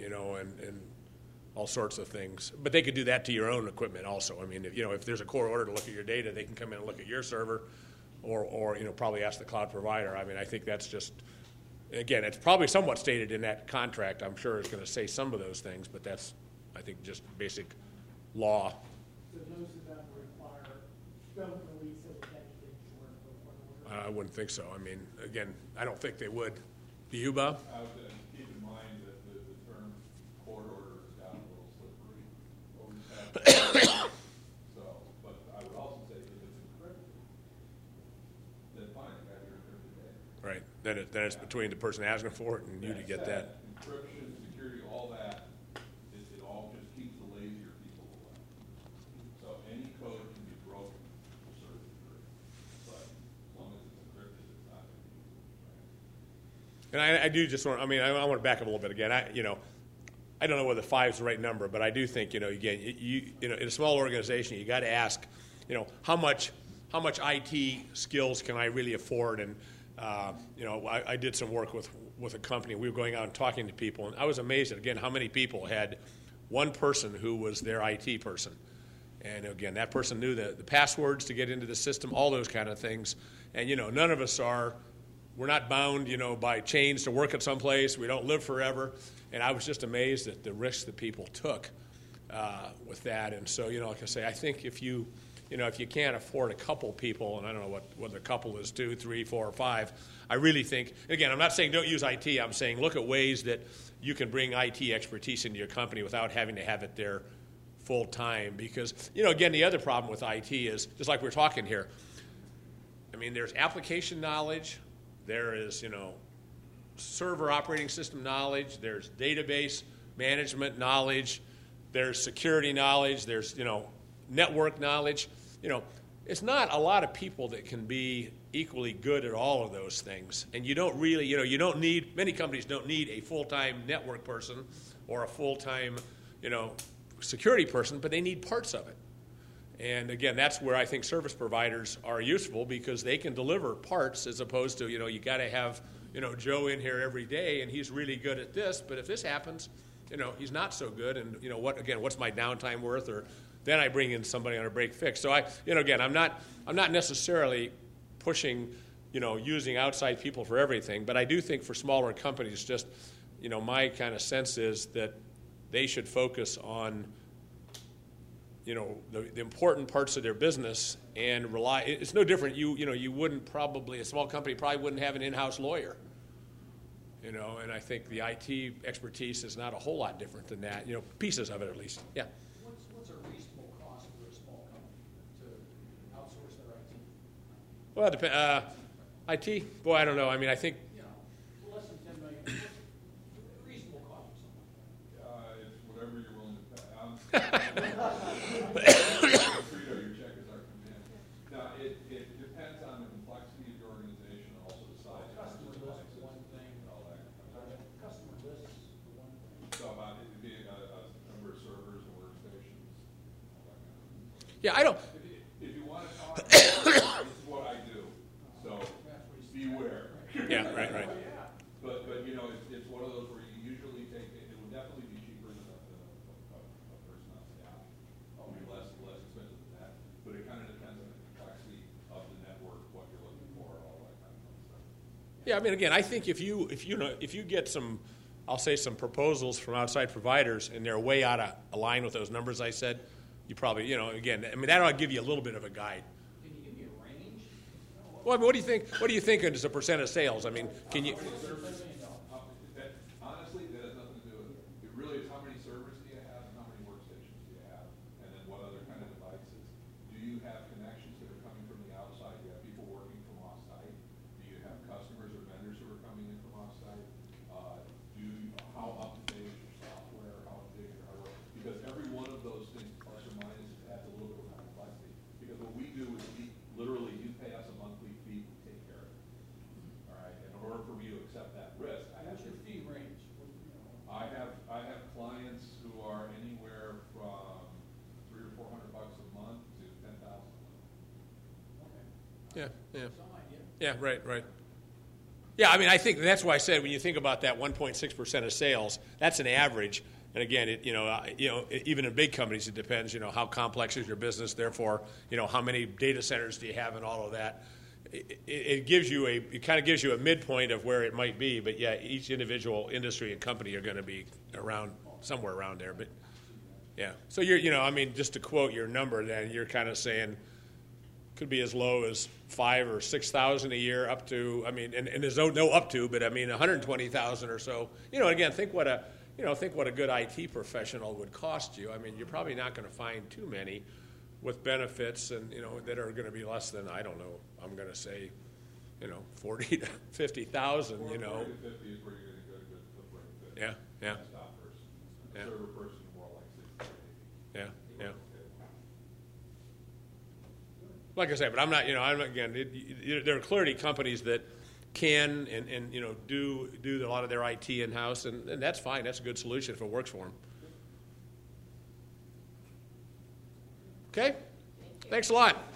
all sorts of things. But they could do that to your own equipment also. I mean, if there's a court order to look at your data, they can come in and look at your server, or probably ask the cloud provider. I mean, I think that's just. Again, it's probably somewhat stated in that contract. I'm sure it's going to say some of those things, but that's, I think, just basic law. So those of them don't release it with anything short of a court order? I wouldn't think so. I mean, again, I don't think they would. Do you, Bob? I would keep in mind that the term court order has gotten a little slippery over the past. But I would also say if it's encrypted, then fine, you have your encrypted data. Right. Then it's between the person asking for it and you to get that. Encryption, security, all that, it all just keeps the lazier people away. So any code can be broken to a certain degree, but as long as it's encrypted, it's not going to be easy. And I do just want. I mean, I want to back up a little bit again. I don't know whether 5 is the right number, but I do think again, in a small organization, you got to ask, how much IT skills can I really afford? And I did some work with a company. We were going out and talking to people, and I was amazed at, again, how many people had one person who was their IT person. And again, that person knew the passwords to get into the system, all those kind of things. And none of us we're not bound, by chains to work at some place. We don't live forever. And I was just amazed at the risks that people took with that. And so, like I say, I think if you can't afford a couple people, and I don't know whether a couple is 2, 3, 4, or 5, I really think, again, I'm not saying don't use IT. I'm saying look at ways that you can bring IT expertise into your company without having to have it there full time. Because, again, the other problem with IT is, just like we're talking here, I mean, there's application knowledge, there is, server operating system knowledge, there's database management knowledge, there's security knowledge, there's, network knowledge. It's not a lot of people that can be equally good at all of those things. And you don't really, many companies don't need a full-time network person or a full-time, security person, but they need parts of it. And again, that's where I think service providers are useful because they can deliver parts as opposed to, you got to have, Joe in here every day and he's really good at this, but if this happens, he's not so good. And, what's my downtime worth? Or then I bring in somebody on a break fix. So again, I'm not necessarily pushing, using outside people for everything, but I do think for smaller companies, just, my kind of sense is that they should focus on, the important parts of their business and rely. It's no different. You wouldn't probably, a small company probably wouldn't have an in-house lawyer. And I think the IT expertise is not a whole lot different than that. Pieces of it at least. Yeah. What's a reasonable cost for a small company to outsource their Well, it depends. IT? Boy, I don't know. I mean, I think, You know, less than 10 million, reasonable cost or something like that. It's whatever you're willing to pay. Frito, your check is our command. Now, it depends on the complexity of your organization and also the size. Customer of your list is one thing, and all that. customer list is one thing. So about it being a number of servers and workstations, all that kind of thing. yeah, I don't, If you want to talk, this is what I do. So beware. yeah, right. But you know, it's one of those where you usually take it. It would definitely be cheaper than a person on staff. It'll be less expensive than that. But it kind of depends on the complexity of the network, what you're looking for, all that kind of stuff. yeah, I mean, again, I think if you get some, I'll say some proposals from outside providers and they're way out of line with those numbers I said, you probably, again, I mean, that'll give you a little bit of a guide. Can you give me a range? Well, I mean, what do you think? What do you think as a percent of sales? I mean, can you? Honestly, that has nothing to do with it. It really is how many servers do you have and how many workstations do you have, and then what other kind of devices. Do you have connections that are coming from the outside? Do you have people working from off-site? Do you have customers or vendors who are coming in from off-site? How up to date is your software? How up to date is your hardware? Because every one of those things, plus or minus, adds a little bit of complexity. Because what we do is literally, you pay us a monthly fee, we take care of it. All right, and in order for me to accept that risk, What's your fee range? I have clients who are anywhere from $300 or $400 a month to $10,000 a month. Okay, Yeah. some idea. Yeah, right. Yeah, I mean, I think that's why I said when you think about that 1.6% of sales, that's an average. And again, even in big companies, it depends. How complex is your business? Therefore, how many data centers do you have and all of that. It kind of gives you a midpoint of where it might be. But yeah, each individual industry and company are going to be somewhere around there. But yeah, so just to quote your number, then you're kind of saying. Could be as low as 5,000 or 6,000 a year, up to and there's no up to, but 120,000 or so. Again, think what a good IT professional would cost you. I mean, you're probably not going to find too many with benefits and that are going to be less than, I don't know. I'm going to say, 40 to 50,000. 40 to 50 is where you're going to get a good footprint. Yeah. Desktop person, Yeah. server person, more like 60 to 80. Yeah. Like I said, but I'm not. There are clearly companies that can and do a lot of their IT in house, and that's fine. That's a good solution if it works for them. Okay, thanks a lot.